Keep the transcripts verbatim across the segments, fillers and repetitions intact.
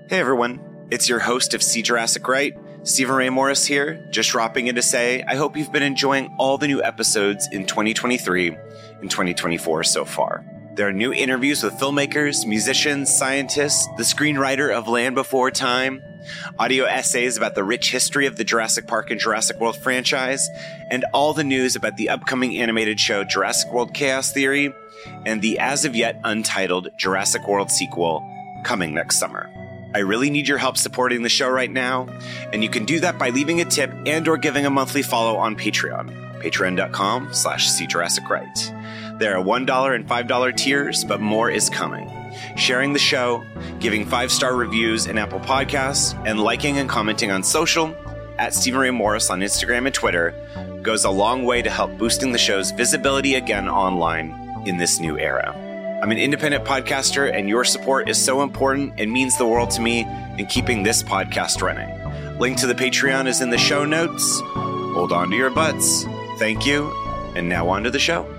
Hey everyone, it's your host of See Jurassic Right, Stephen Ray Morris here, just dropping in to say I hope you've been enjoying all the new episodes in twenty twenty-three and twenty twenty-four so far. There are new interviews with filmmakers, musicians, scientists, the screenwriter of Land Before Time, audio essays about the rich history of the Jurassic Park and Jurassic World franchise, and all the news about the upcoming animated show Jurassic World Chaos Theory and the as-of-yet untitled Jurassic World sequel coming next summer. I really need your help supporting the show right now, and you can do that by leaving a tip and or giving a monthly follow on Patreon, patreon.com slash See Jurassic Right. There are one dollar and five dollar tiers, but more is coming. Sharing the show, giving five-star reviews in Apple Podcasts, and liking and commenting on social, at Stephen Ray Morris on Instagram and Twitter, goes a long way to help boosting the show's visibility again online in this new era. I'm an independent podcaster, and your support is so important and means the world to me in keeping this podcast running. Link to the Patreon is in the show notes. Hold on to your butts. Thank you. And now on to the show.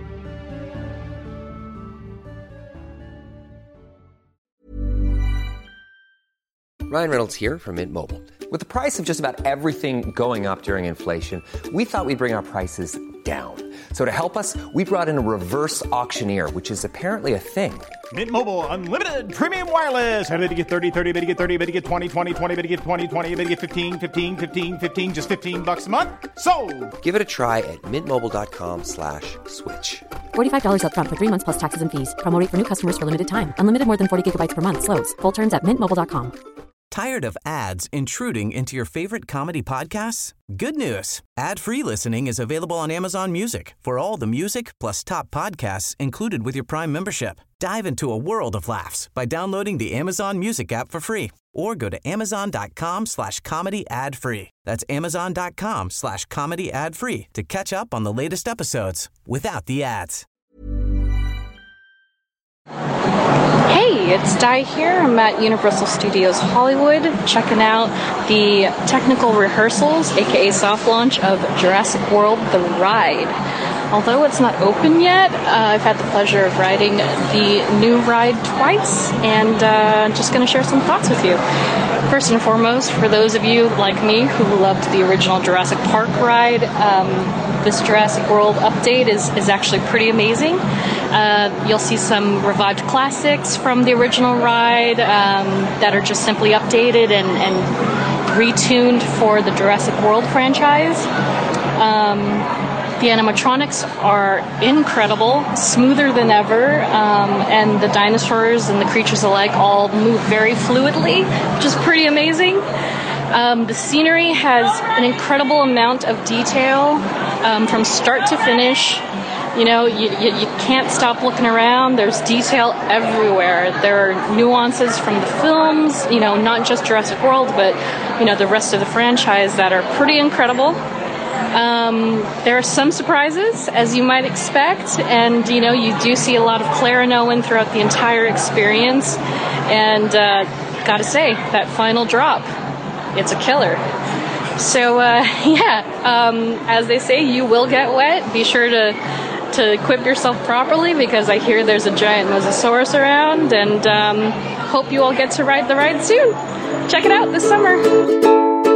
Ryan Reynolds here from Mint Mobile. With the price of just about everything going up during inflation, we thought we'd bring our prices down. So to help us, we brought in a reverse auctioneer, which is apparently a thing. Mint Mobile Unlimited Premium Wireless. How to get thirty, thirty, how to get thirty, how to get twenty, twenty, twenty, how to get twenty, twenty, how to get fifteen, fifteen, fifteen, fifteen, just fifteen bucks a month? Sold! Give it a try at mintmobile.com slash switch. forty-five dollars up front for three months plus taxes and fees. Promo rate for new customers for limited time. Unlimited more than forty gigabytes per month. Slows full terms at mint mobile dot com. Tired of ads intruding into your favorite comedy podcasts? Good news. Ad-free listening is available on Amazon Music for all the music plus top podcasts included with your Prime membership. Dive into a world of laughs by downloading the Amazon Music app for free or go to amazon.com slash comedy ad-free. That's amazon.com slash comedy ad-free to catch up on the latest episodes without the ads. Hey, it's Di here. I'm at Universal Studios Hollywood checking out the technical rehearsals, aka soft launch of Jurassic World The Ride. Although it's not open yet, uh, I've had the pleasure of riding the new ride twice, and uh, just going to share some thoughts with you. First and foremost, for those of you like me who loved the original Jurassic Park ride, um, this Jurassic World update is, is actually pretty amazing. Uh, you'll see some revived classics from the original ride um, that are just simply updated and, and retuned for the Jurassic World franchise. Um, The animatronics are incredible, smoother than ever, um, and the dinosaurs and the creatures alike all move very fluidly, which is pretty amazing. Um, the scenery has an incredible amount of detail um, from start to finish. You know, you, you, you can't stop looking around. There's detail everywhere. There are nuances from the films, you know, not just Jurassic World, but, you know, the rest of the franchise that are pretty incredible. Um, there are some surprises, as you might expect, and, you know, you do see a lot of Clara and Owen throughout the entire experience, and uh, gotta say, that final drop, it's a killer. So, uh, yeah, um, as they say, you will get wet. Be sure to, to equip yourself properly, because I hear there's a giant Mosasaurus around, and um, hope you all get to ride the ride soon. Check it out this summer.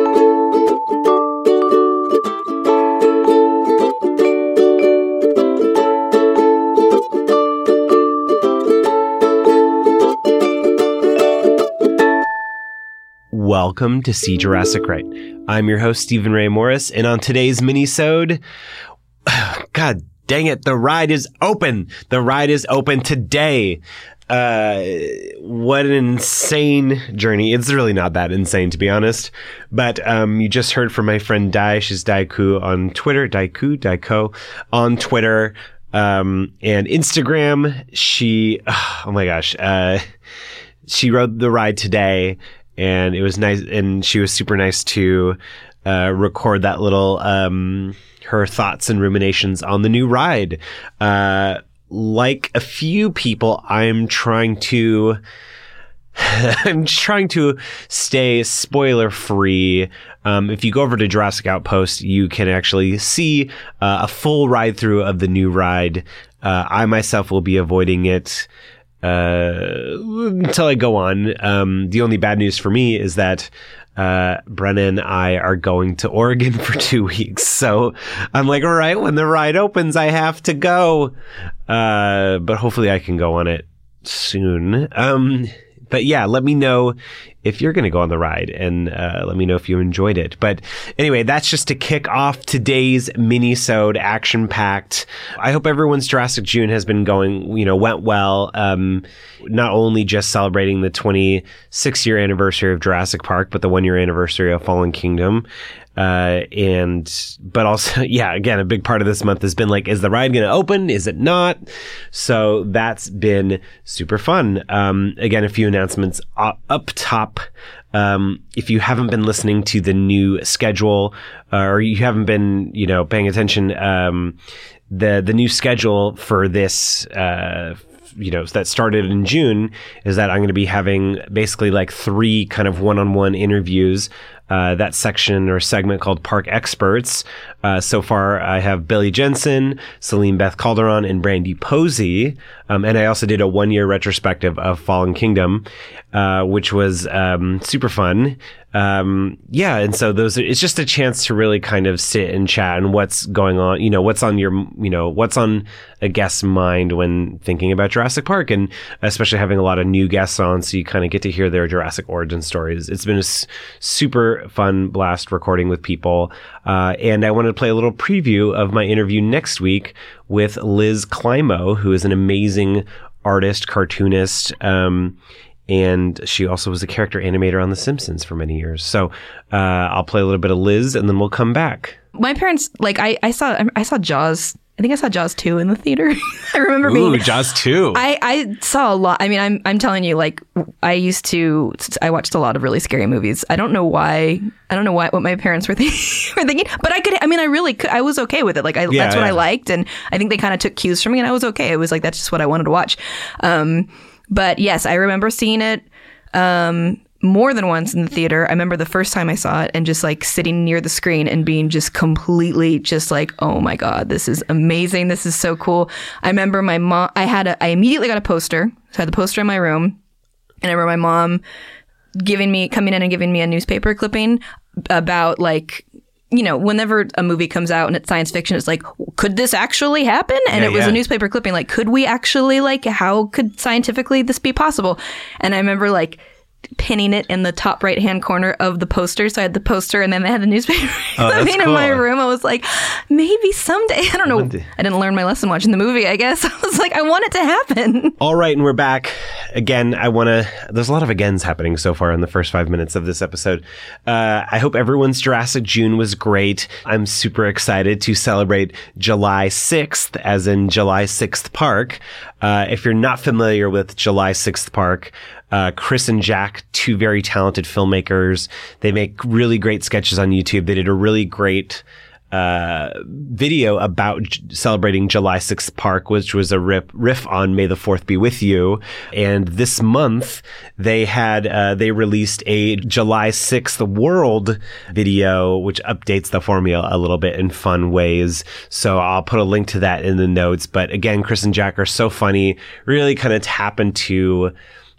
Welcome to See Jurassic Right. I'm your host, Stephen Ray Morris, and on today's mini-sode, God dang it, the ride is open. The ride is open today. Uh, what an insane journey. It's really not that insane, to be honest. But um, you just heard from my friend Dai. She's Daiku on Twitter, Daiku, Daiko on Twitter um, and Instagram. She, oh my gosh, uh, she rode the ride today. And it was nice, and she was super nice to uh, record that little um, her thoughts and ruminations on the new ride. Uh, like a few people, I'm trying to I'm trying to stay spoiler free. Um, if you go over to Jurassic Outpost, you can actually see uh, a full ride through of the new ride. Uh, I myself will be avoiding it. uh, until I go on. Um, the only bad news for me is that uh, Brenna and I are going to Oregon for two weeks. So I'm like, all right, when the ride opens, I have to go. Uh, but hopefully I can go on it soon. Um, but yeah, let me know if you're going to go on the ride, and uh, let me know if you enjoyed it. But anyway, that's just to kick off today's mini-sode, action-packed. I hope everyone's Jurassic June has been going, you know, went well. Um, not only just celebrating the twenty-six year anniversary of Jurassic Park, but the one year anniversary of Fallen Kingdom. Uh, and, but also, yeah, again, a big part of this month has been like, is the ride going to open? Is it not? So that's been super fun. Um, again, a few announcements up, up top. Um, if you haven't been listening to the new schedule, uh, or you haven't been, you know, paying attention, um, the, the new schedule for this, uh, you know, that started in June is that I'm going to be having basically like three kind of one-on-one interviews. Uh, that section or segment called Park Experts. Uh, so far, I have Billy Jensen, Celine Beth Calderon, and Brandy Posey. Um, and I also did a one-year retrospective of Fallen Kingdom, uh, which was um, super fun. Um, yeah, and so those are, it's just a chance to really kind of sit and chat and what's going on, you know, what's on your, you know, what's on a guest's mind when thinking about Jurassic Park, and especially having a lot of new guests on, so you kind of get to hear their Jurassic origin stories. It's been a s- super fun blast recording with people. Uh, and I wanted to play a little preview of my interview next week with Liz Climo, who is an amazing artist, cartoonist, um, and she also was a character animator on The Simpsons for many years. So uh, I'll play a little bit of Liz, and then we'll come back. My parents, like, I, I saw I saw Jaws. I think I saw Jaws two in the theater. I remember Ooh, being... Ooh, Jaws two. I, I saw a lot. I mean, I'm I'm telling you, like, I used to... I watched a lot of really scary movies. I don't know why... I don't know why, what my parents were, think, were thinking, but I could... I mean, I really could... I was okay with it. Like, I, yeah, that's what yeah. I liked, and I think they kind of took cues from me, and I was okay. It was like, that's just what I wanted to watch. Um, but yes, I remember seeing it... Um, more than once in the theater. I remember the first time I saw it and just like sitting near the screen and being just completely just like, oh my God, this is amazing. This is so cool. I remember my mom, I had a, I immediately got a poster. So I had the poster in my room, and I remember my mom giving me, coming in and giving me a newspaper clipping about like, you know, whenever a movie comes out and it's science fiction, it's like, could this actually happen? And yeah, it was yeah. a newspaper clipping, like, could we actually, like, how could scientifically this be possible? And I remember like pinning it in the top right hand corner of the poster. So I had the poster, and then they had the newspaper oh, clipping cool. in my room. I was like, maybe someday. I don't know. Monday. I didn't learn my lesson watching the movie, I guess. I was like, I want it to happen. All right, and we're back. Again, I want to... There's a lot of agains happening so far in the first five minutes of this episode. Uh, I hope everyone's Jurassic June was great. I'm super excited to celebrate July sixth, as in July sixth Park. Uh, if you're not familiar with July sixth Park, uh, Chris and Jack, two very talented filmmakers, they make really great sketches on YouTube. They did a really great uh, video about j- celebrating July sixth Park, which was a rip, riff on May the fourth Be With You. And this month, they had, uh, they released a July sixth World video, which updates the formula a little bit in fun ways. So I'll put a link to that in the notes. But again, Chris and Jack are so funny, really kind of tap into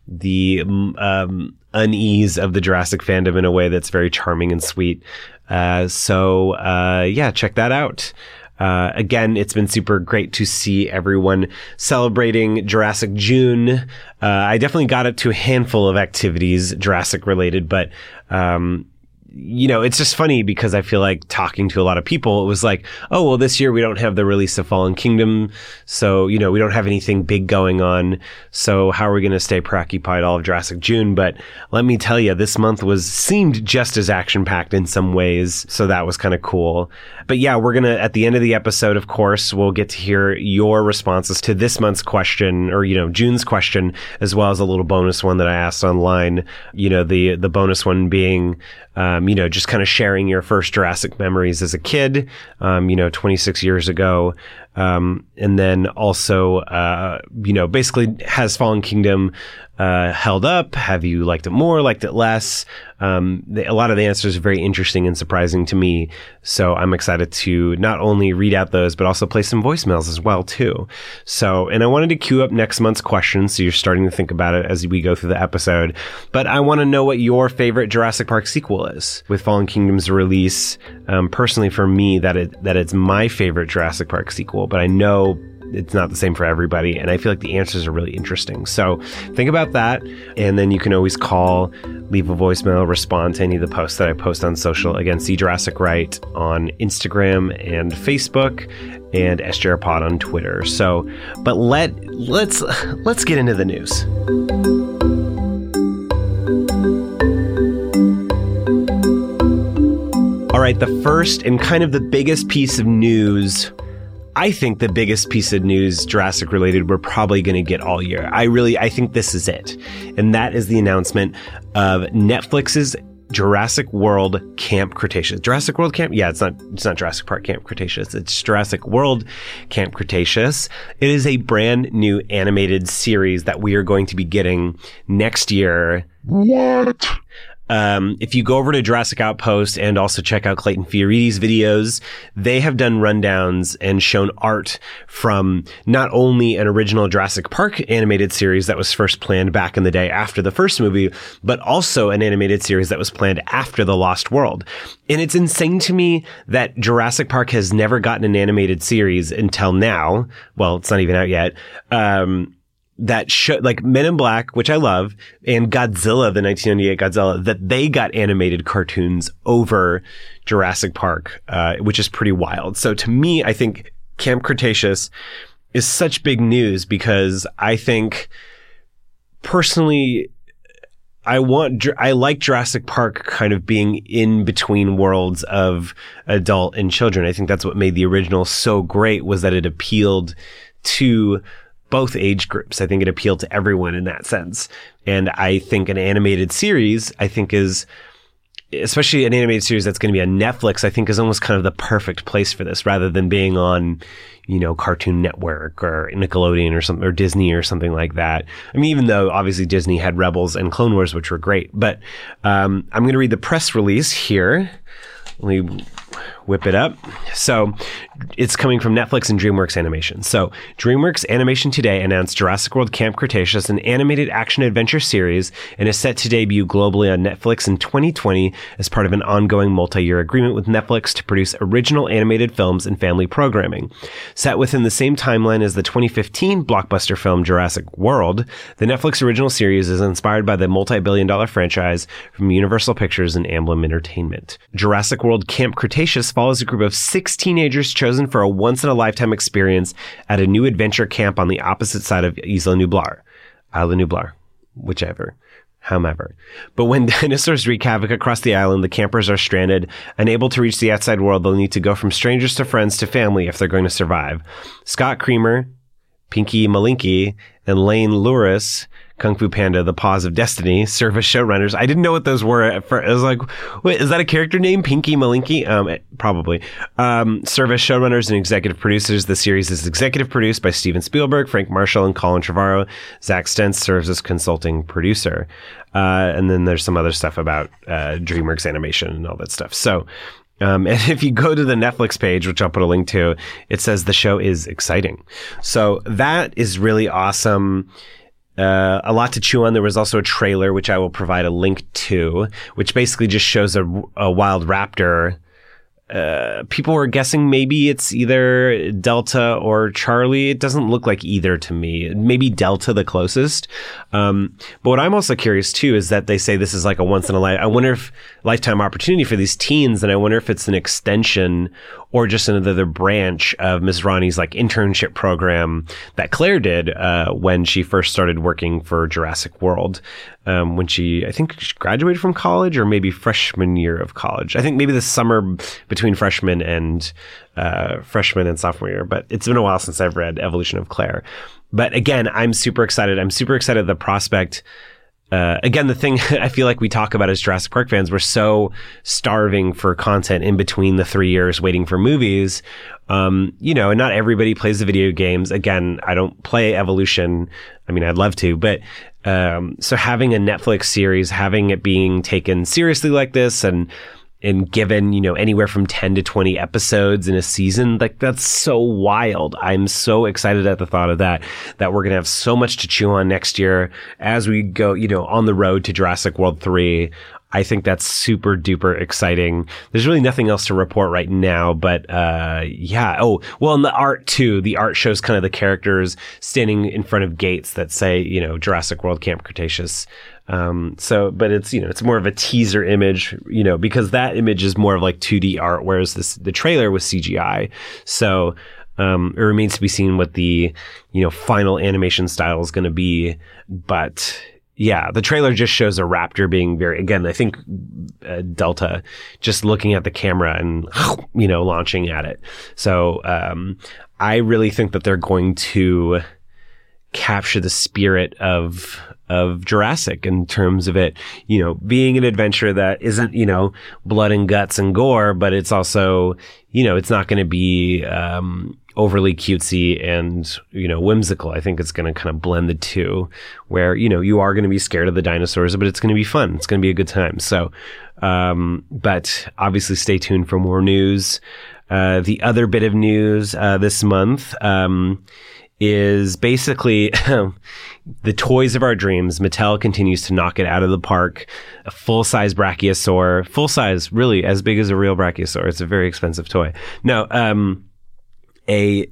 the um, unease of the Jurassic fandom in a way that's very charming and sweet. Uh, so, uh, yeah, check that out. Uh, again, it's been super great to see everyone celebrating Jurassic June. Uh, I definitely got up to a handful of activities Jurassic related, but, um, you know, it's just funny because I feel like talking to a lot of people, it was like, oh, well, this year we don't have the release of Fallen Kingdom. So, you know, we don't have anything big going on. So how are we going to stay preoccupied all of Jurassic June? But let me tell you, this month was seemed just as action packed in some ways. So that was kind of cool. But yeah, we're going to, at the end of the episode, of course, we'll get to hear your responses to this month's question, or, you know, June's question, as well as a little bonus one that I asked online. You know, the, the bonus one being, Um, you know, just kind of sharing your first Jurassic memories as a kid, um, you know, twenty-six years ago. Um, and then also, uh, you know, basically has Fallen Kingdom uh, held up? Have you liked it more, liked it less? Um, the, a lot of the answers are very interesting and surprising to me. So I'm excited to not only read out those, but also play some voicemails as well, too. So, and I wanted to queue up next month's questions, so you're starting to think about it as we go through the episode. But I want to know what your favorite Jurassic Park sequel is. With Fallen Kingdom's release, um, personally for me, that it that it's my favorite Jurassic Park sequel, but I know it's not the same for everybody, and I feel like the answers are really interesting. So think about that, and then you can always call, leave a voicemail, respond to any of the posts that I post on social. Again, See Jurassic Right on Instagram and Facebook, and S J R Pod on Twitter. So, but let let's let's get into the news. All right, the first and kind of the biggest piece of news, I think the biggest piece of news Jurassic related we're probably going to get all year. I really, I think this is it. And that is the announcement of Netflix's Jurassic World Camp Cretaceous. Jurassic World Camp? Yeah, it's not, it's not Jurassic Park Camp Cretaceous. It's Jurassic World Camp Cretaceous. It is a brand new animated series that we are going to be getting next year. What? Um, if you go over to Jurassic Outpost and also check out Clayton Fioriti's videos, they have done rundowns and shown art from not only an original Jurassic Park animated series that was first planned back in the day after the first movie, but also an animated series that was planned after The Lost World. And it's insane to me that Jurassic Park has never gotten an animated series until now. Well, it's not even out yet. Um, that show, like Men in Black, which I love, and Godzilla, the nineteen ninety-eight Godzilla, that they got animated cartoons over Jurassic Park, uh, which is pretty wild. So to me, I think Camp Cretaceous is such big news because I think personally, I want, I like Jurassic Park kind of being in between worlds of adult and children. I think that's what made the original so great, was that it appealed to both age groups. I think it appealed to everyone in that sense. And I think an animated series, I think is, especially an animated series that's going to be on Netflix, I think is almost kind of the perfect place for this, rather than being on, you know, Cartoon Network or Nickelodeon or something, or Disney or something like that. I mean, even though obviously Disney had Rebels and Clone Wars, which were great, but um, I'm going to read the press release here. Let me whip it up. So it's coming from Netflix and DreamWorks Animation. So DreamWorks Animation today announced Jurassic World Camp Cretaceous, an animated action-adventure series, and is set to debut globally on Netflix in twenty twenty as part of an ongoing multi-year agreement with Netflix to produce original animated films and family programming. Set within the same timeline as the twenty fifteen blockbuster film Jurassic World, the Netflix original series is inspired by the multi-billion dollar franchise from Universal Pictures and Amblin Entertainment. Jurassic World Camp Cretaceous follows a group of six teenagers chosen for a once-in-a-lifetime experience at a new adventure camp on the opposite side of Isla Nublar. Isla Nublar. Whichever. However. But when dinosaurs wreak havoc across the island, the campers are stranded. Unable to reach the outside world, they'll need to go from strangers to friends to family if they're going to survive. Scott Creamer, Pinky Malinky, and Lane Louris, Kung Fu Panda, The Paws of Destiny, serve as showrunners. I didn't know what those were at first. I was like, wait, is that a character name? Pinky Malinky? Um, it, probably. Um, serve as showrunners and executive producers. The series is executive produced by Steven Spielberg, Frank Marshall, and Colin Trevorrow. Zach Stentz serves as consulting producer. Uh, and then there's some other stuff about uh, DreamWorks Animation and all that stuff. So, Um, and if you go to the Netflix page, which I'll put a link to, it says the show is exciting. So that is really awesome. Uh, a lot to chew on. There was also a trailer, which I will provide a link to, which basically just shows a, a wild raptor. Uh, people were guessing maybe it's either Delta or Charlie. It doesn't look like either to me. Maybe Delta the closest. Um, but what I'm also curious too is that they say this is like a once in a life. I wonder if lifetime opportunity for these teens, and I wonder if it's an extension or just another branch of Miz Ronnie's like internship program that Claire did uh, when she first started working for Jurassic World. Um, when she, I think she graduated from college, or maybe freshman year of college. I think maybe the summer between freshman and uh, freshman and sophomore year. But it's been a while since I've read Evolution of Claire. But again, I'm super excited. I'm super excited at the prospect uh, again, the thing I feel like we talk about as Jurassic Park fans, we're so starving for content in between the three years waiting for movies. Um, you know, and not everybody plays the video games. Again, I don't play Evolution. I mean, I'd love to, but um, so having a Netflix series, having it being taken seriously like this, and and given, you know, anywhere from ten to twenty episodes in a season, like that's so wild. I'm so excited at the thought of that, that we're going to have so much to chew on next year as we go, you know, on the road to Jurassic World three. I think that's super duper exciting. There's really nothing else to report right now, but uh yeah. Oh, well, and the art too. The art shows kind of the characters standing in front of gates that say, you know, Jurassic World Camp Cretaceous. Um, so, but it's, you know, it's more of a teaser image, you know, because that image is more of like two D art, whereas this, the trailer was C G I. So, um, it remains to be seen what the, you know, final animation style is going to be, but yeah, the trailer just shows a raptor being very, again, I think uh, Delta just looking at the camera and, you know, launching at it. So um, I really think that they're going to capture the spirit of of Jurassic in terms of it, you know, being an adventure that isn't, you know, blood and guts and gore, but it's also, you know, it's not going to be um, overly cutesy and, you know, whimsical. I think it's going to kind of blend the two where, you know, you are going to be scared of the dinosaurs, but it's going to be fun. It's going to be a good time. So, um, but obviously stay tuned for more news. Uh, the other bit of news uh, this month um, is basically the toys of our dreams. Mattel continues to knock it out of the park. A full-size Brachiosaur, full-size, really as big as a real Brachiosaur. It's a very expensive toy. No, um, a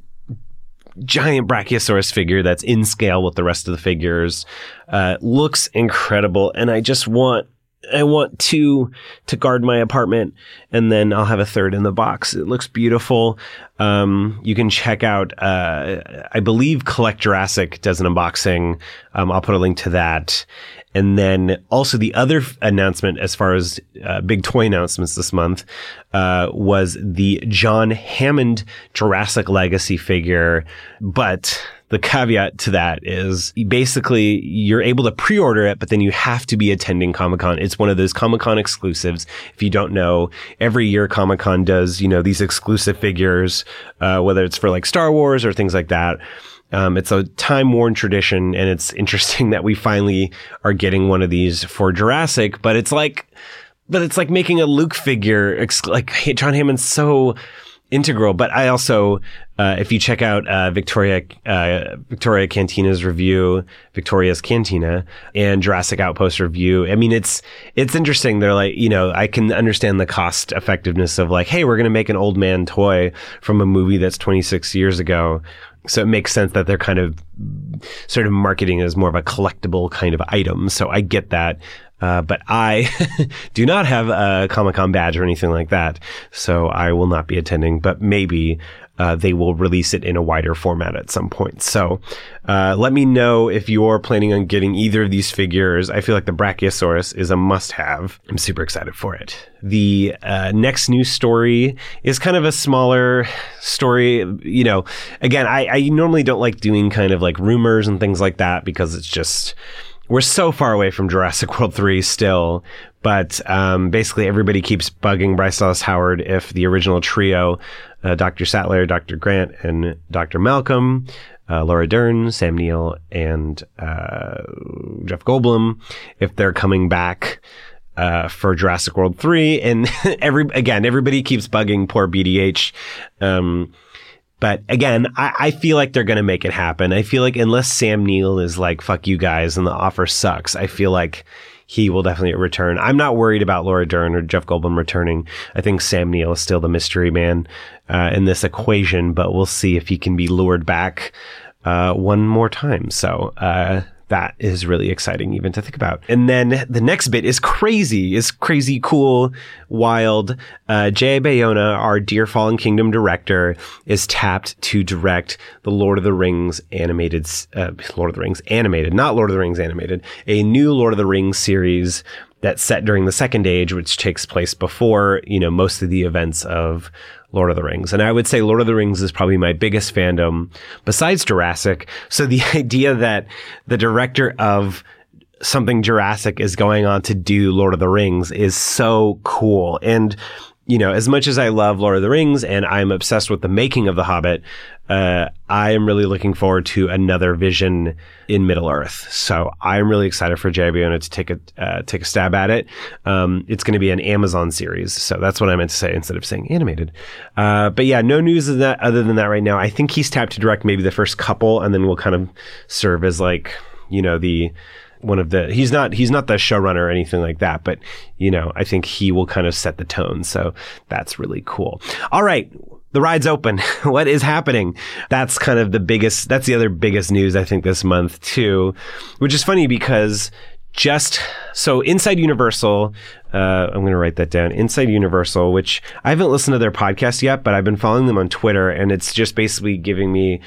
giant Brachiosaurus figure that's in scale with the rest of the figures. Uh, looks incredible, and I just want I want two to guard my apartment, and then I'll have a third in the box. It looks beautiful. Um, you can check out, uh, I believe Collect Jurassic does an unboxing. Um, I'll put a link to that. And then also the other f- announcement as far as uh, big toy announcements this month uh, was the John Hammond Jurassic Legacy figure. But the caveat to that is basically you're able to pre-order it, but then you have to be attending Comic-Con. It's one of those Comic-Con exclusives. If you don't know, every year Comic-Con does, you know, these exclusive figures, uh, whether it's for like Star Wars or things like that. Um, it's a time-worn tradition, and it's interesting that we finally are getting one of these for Jurassic, but it's like, but it's like making a Luke figure, ex- like John Hammond's so integral. But I also, uh, if you check out, uh, Victoria, uh, Victoria Cantina's review, Victoria's Cantina, and Jurassic Outpost review, I mean, it's, it's interesting. They're like, you know, I can understand the cost effectiveness of like, hey, we're going to make an old man toy from a movie that's twenty-six years ago. So it makes sense that they're kind of sort of marketing as more of a collectible kind of item. So I get that. Uh, but I do not have a Comic-Con badge or anything like that. So I will not be attending, but maybe uh, they will release it in a wider format at some point. So uh, let me know if you're planning on getting either of these figures. I feel like the Brachiosaurus is a must-have. I'm super excited for it. The uh, next news story is kind of a smaller story. You know, again, I, I normally don't like doing kind of like rumors and things like that because it's just... We're so far away from Jurassic World three still, but um, basically everybody keeps bugging Bryce Dallas Howard if the original trio, uh, Doctor Sattler, Doctor Grant, and Doctor Malcolm, uh, Laura Dern, Sam Neill, and uh, Jeff Goldblum, if they're coming back uh, for Jurassic World three. And every again, everybody keeps bugging poor B D H. Um, But again, I, I feel like they're going to make it happen. I feel like unless Sam Neill is like, fuck you guys, and the offer sucks, I feel like he will definitely return. I'm not worried about Laura Dern or Jeff Goldblum returning. I think Sam Neill is still the mystery man uh, in this equation, but we'll see if he can be lured back uh, one more time. So, uh, that is really exciting even to think about. And then the next bit is crazy, is crazy, cool, wild. Uh, Jay Bayona, our Dear Fallen Kingdom director, is tapped to direct the Lord of the Rings animated, uh, Lord of the Rings animated, not Lord of the Rings animated, a new Lord of the Rings series that's set during the Second Age, which takes place before, you know, most of the events of Lord of the Rings. And I would say Lord of the Rings is probably my biggest fandom besides Jurassic. So the idea that the director of something Jurassic is going on to do Lord of the Rings is so cool. And, you know, as much as I love Lord of the Rings and I'm obsessed with the making of The Hobbit, uh, I am really looking forward to another vision in Middle-earth. So I'm really excited for J B to take a uh, take a stab at it. Um, it's going to be an Amazon series. So that's what I meant to say instead of saying animated. Uh, but yeah, no news of that other than that right now. I think he's tapped to direct maybe the first couple, and then we'll kind of serve as like, you know, the... one of the, he's not, he's not the showrunner or anything like that, but, you know, I think he will kind of set the tone. So that's really cool. All right. The ride's open. What is happening? That's kind of the biggest, that's the other biggest news, I think, this month too, which is funny because just, so Inside Universal, uh, I'm going to write that down. Inside Universal, which I haven't listened to their podcast yet, but I've been following them on Twitter, and it's just basically giving me,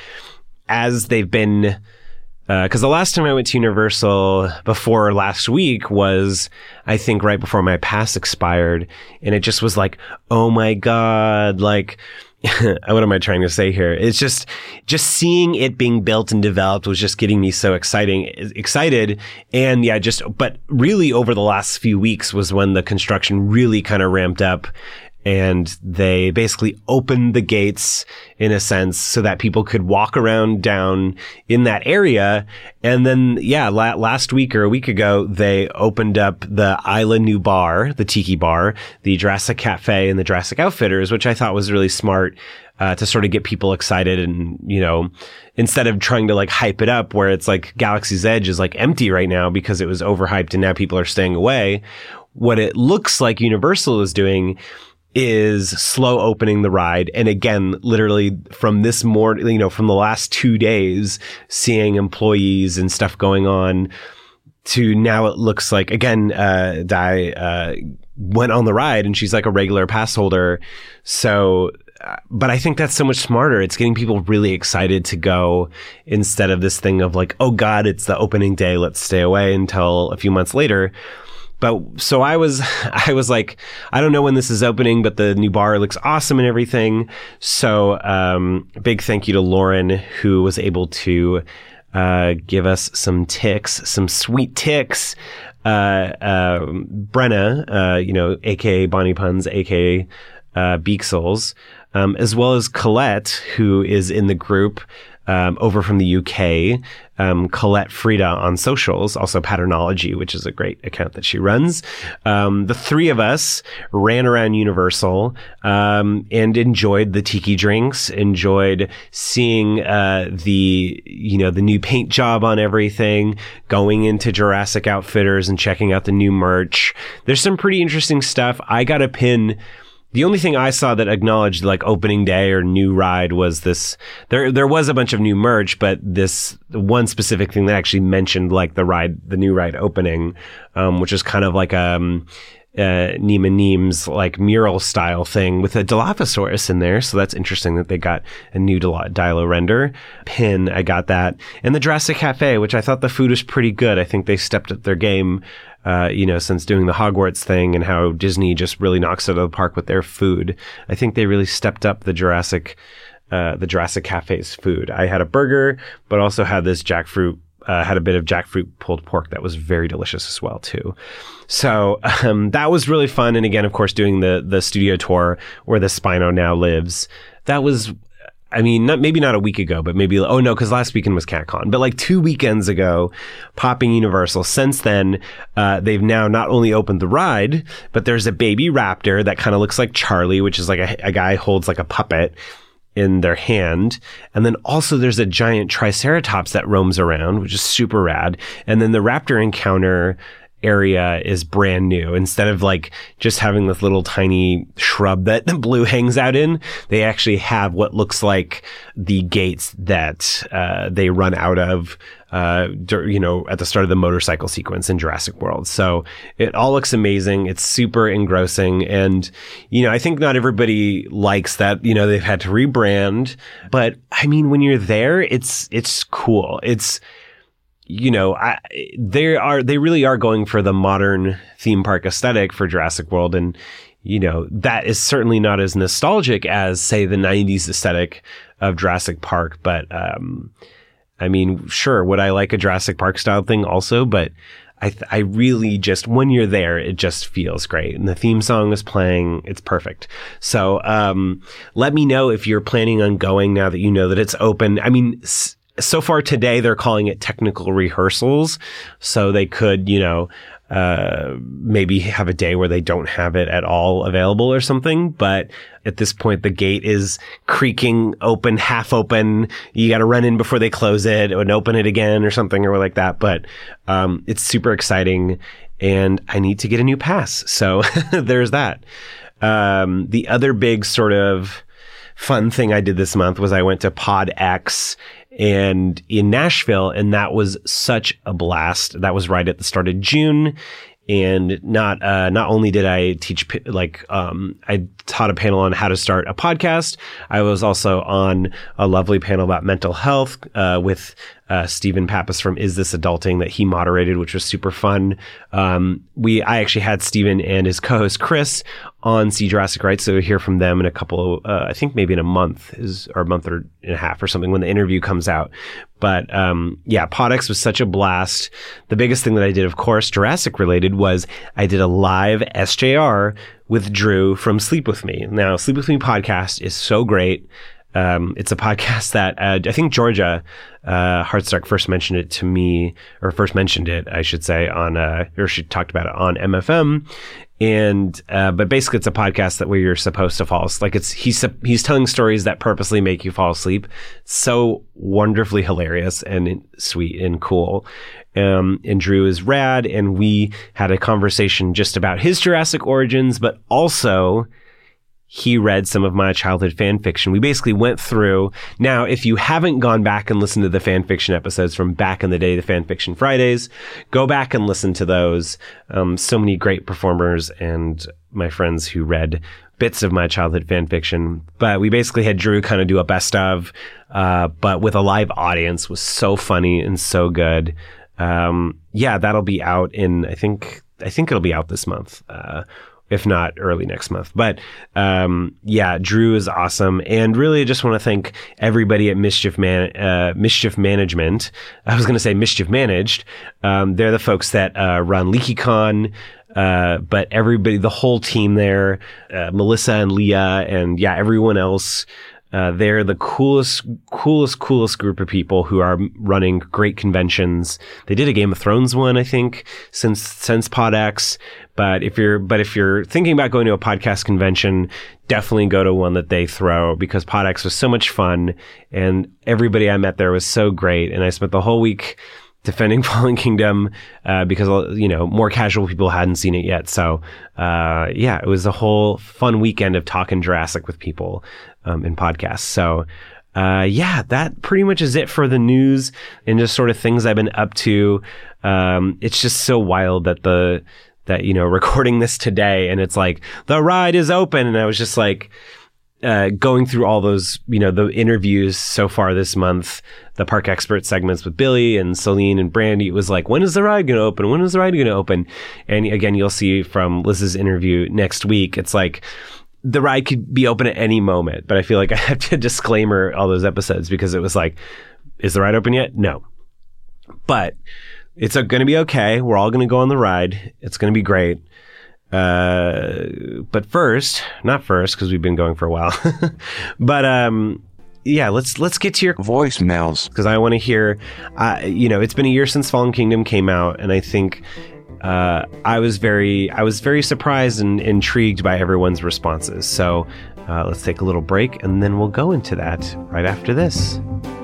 as they've been, Because uh, the last time I went to Universal before last week was, I think, right before my pass expired. And it just was like, oh my God, like, what am I trying to say here? It's just, just seeing it being built and developed was just getting me so exciting, excited. And yeah, just, but really over the last few weeks was when the construction really kind of ramped up. And they basically opened the gates in a sense so that people could walk around down in that area. And then, yeah, la- last week or a week ago, they opened up the Isla New Bar, the Tiki Bar, the Jurassic Cafe, and the Jurassic Outfitters, which I thought was really smart uh, to sort of get people excited. And, you know, instead of trying to like hype it up where it's like Galaxy's Edge is like empty right now because it was overhyped and now people are staying away, what it looks like Universal is doing is slow opening the ride. And again, literally from this morning, you know, from the last two days, seeing employees and stuff going on to now it looks like, again, uh, Di, uh, went on the ride and she's like a regular pass holder. So, uh, but I think that's so much smarter. It's getting people really excited to go instead of this thing of like, oh God, it's the opening day. Let's stay away until a few months later. But so I was, I was like, I don't know when this is opening, but the new bar looks awesome and everything. So, um, big thank you to Lauren, who was able to, uh, give us some ticks, some sweet ticks. Uh, uh, Brenna, uh, you know, A K A Bonnie Puns, A K A, uh, Beaksels, um, as well as Colette, who is in the group, Um, over from the U K, um, Colette Frida on socials, also Patternology, which is a great account that she runs. Um, the three of us ran around Universal, um, and enjoyed the tiki drinks, enjoyed seeing, uh, the, you know, the new paint job on everything, going into Jurassic Outfitters and checking out the new merch. There's some pretty interesting stuff. I got a pin. The only thing I saw that acknowledged like opening day or new ride was this, there, there was a bunch of new merch, but this one specific thing that actually mentioned like the ride, the new ride opening, um, which is kind of like, um, uh, Nema Neem's like mural style thing with a Dilophosaurus in there. So that's interesting that they got a new Dil- Dilo render pin. I got that. And the Jurassic Cafe, which I thought the food was pretty good. I think they stepped up their game. Uh, you know, since doing the Hogwarts thing and how Disney just really knocks it out of the park with their food. I think they really stepped up the Jurassic, uh, the Jurassic Cafe's food. I had a burger, but also had this jackfruit, uh, had a bit of jackfruit pulled pork that was very delicious as well, too. So, um, that was really fun. And again, of course, doing the, the studio tour where the Spino now lives. That was, I mean, not maybe not a week ago, but maybe, oh no, because last weekend was CatCon, but like two weekends ago, popping Universal. Since then, uh, they've now not only opened the ride, but there's a baby raptor that kind of looks like Charlie, which is like a, a guy holds like a puppet in their hand. And then also there's a giant Triceratops that roams around, which is super rad. And then the raptor encounter area is brand new. Instead of like just having this little tiny shrub that Blue hangs out in, they actually have what looks like the gates that uh, they run out of, uh, you know, at the start of the motorcycle sequence in Jurassic World. So it all looks amazing. It's super engrossing. And, you know, I think not everybody likes that, you know, they've had to rebrand. But I mean, when you're there, it's, it's cool. It's, you know, I, they are, they really are going for the modern theme park aesthetic for Jurassic World. And, you know, that is certainly not as nostalgic as, say, the nineties aesthetic of Jurassic Park. But, um, I mean, sure, would I like a Jurassic Park style thing also? But I th- I really just, when you're there, it just feels great. And the theme song is playing. It's perfect. So um, let me know if you're planning on going now that you know that it's open. I mean, s- so far today, they're calling it technical rehearsals. So they could, you know, uh, maybe have a day where they don't have it at all available or something. But at this point, the gate is creaking open, half open. You got to run in before they close it and open it again or something or like that. But um, it's super exciting, and I need to get a new pass. So there's that. Um, the other big sort of fun thing I did this month was I went to PodX and in Nashville, and that was such a blast. That was right at the start of June. And not, uh, not only did I teach, like, um, I taught a panel on how to start a podcast. I was also on a lovely panel about mental health, uh, with, uh, Stephen Pappas from Is This Adulting that he moderated, which was super fun. Um, we, I actually had Stephen and his co-host Chris on See Jurassic Right. So we'll hear from them in a couple, uh, I think maybe in a month is, or a month or and a half or something when the interview comes out. But, um, yeah, PodX was such a blast. The biggest thing that I did, of course, Jurassic related, was I did a live S J R with Drew from Sleep With Me. Now, Sleep With Me podcast is so great. Um, it's a podcast that, uh, I think Georgia, uh, Hardstark first mentioned it to me, or first mentioned it, I should say, on, uh, or she talked about it on M F M. And, uh, but basically it's a podcast that where you're supposed to fall asleep. Like it's, he's, he's telling stories that purposely make you fall asleep. So wonderfully hilarious and sweet and cool. Um, and Drew is rad. And we had a conversation just about his Jurassic origins, but also he read some of my childhood fan fiction. We basically went through. Now, if you haven't gone back and listened to the fan fiction episodes from back in the day, the Fan Fiction Fridays, go back and listen to those. Um, so many great performers and my friends who read bits of my childhood fan fiction. But we basically had Drew kind of do a best of, uh, but with a live audience. Was so funny and so good. Um, yeah, that'll be out in, I think, I think it'll be out this month. Uh, if not early next month. But um, yeah, Drew is awesome. And really, I just want to thank everybody at Mischief Man- uh, Mischief Management. I was going to say Mischief Managed. Um, they're the folks that uh, run LeakyCon. Uh, but everybody, the whole team there, uh, Melissa and Leah and yeah, everyone else. Uh, they're the coolest, coolest, coolest group of people who are running great conventions. They did a Game of Thrones one, I think, since since PodX. But if you're, but if you're thinking about going to a podcast convention, definitely go to one that they throw, because PodX was so much fun, and everybody I met there was so great. And I spent the whole week defending Fallen Kingdom, uh, because, you know, more casual people hadn't seen it yet. So, uh, yeah, it was a whole fun weekend of talking Jurassic with people, um, in podcasts. So, uh, yeah, that pretty much is it for the news and just sort of things I've been up to. Um, it's just so wild that the, that, you know, recording this today and it's like, the ride is open. And I was just like, Uh, going through all those, you know, the interviews so far this month, the park expert segments with Billy and Celine and Brandy, it was like, when is the ride going to open? When is the ride going to open? And again, you'll see from Liz's interview next week, it's like the ride could be open at any moment. But I feel like I have to disclaimer all those episodes because it was like, is the ride open yet? No. But it's going to be okay. We're all going to go on the ride. It's going to be great. Uh, but first, not first, because we've been going for a while, but, um, yeah, let's, let's get to your voicemails, because I want to hear, uh, you know, it's been a year since Fallen Kingdom came out. And I think, uh, I was very, I was very surprised and intrigued by everyone's responses. So, uh, let's take a little break and then we'll go into that right after this.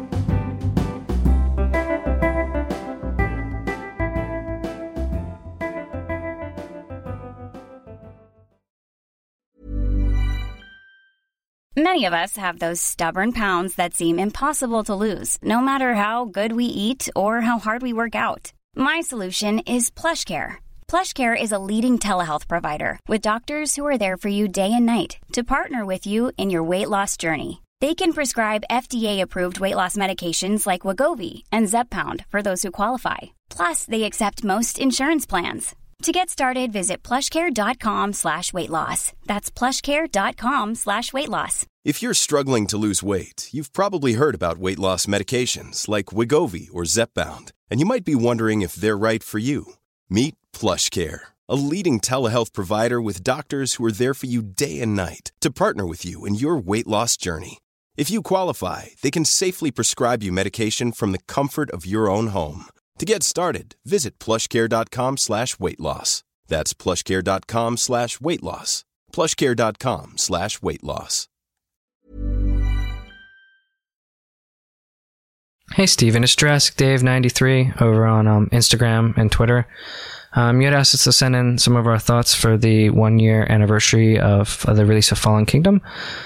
Many of us have those stubborn pounds that seem impossible to lose, no matter how good we eat or how hard we work out. My solution is PlushCare. PlushCare is a leading telehealth provider with doctors who are there for you day and night to partner with you in your weight loss journey. They can prescribe F D A-approved weight loss medications like Wegovy and Zepbound for those who qualify. Plus, they accept most insurance plans. To get started, visit plushcare.com slash weight loss. That's plushcare.com slash weight loss. If you're struggling to lose weight, you've probably heard about weight loss medications like Wegovy or Zepbound, and you might be wondering if they're right for you. Meet PlushCare, a leading telehealth provider with doctors who are there for you day and night to partner with you in your weight loss journey. If you qualify, they can safely prescribe you medication from the comfort of your own home. To get started, visit plushcare.com slash weight loss. That's plushcare.com slash weight loss. plushcare.com slash weight loss. Hey Steven, it's Jurassic Dave ninety-three over on um, Instagram and Twitter. Um, you had asked us to send in some of our thoughts for the one year anniversary of uh, the release of Fallen Kingdom.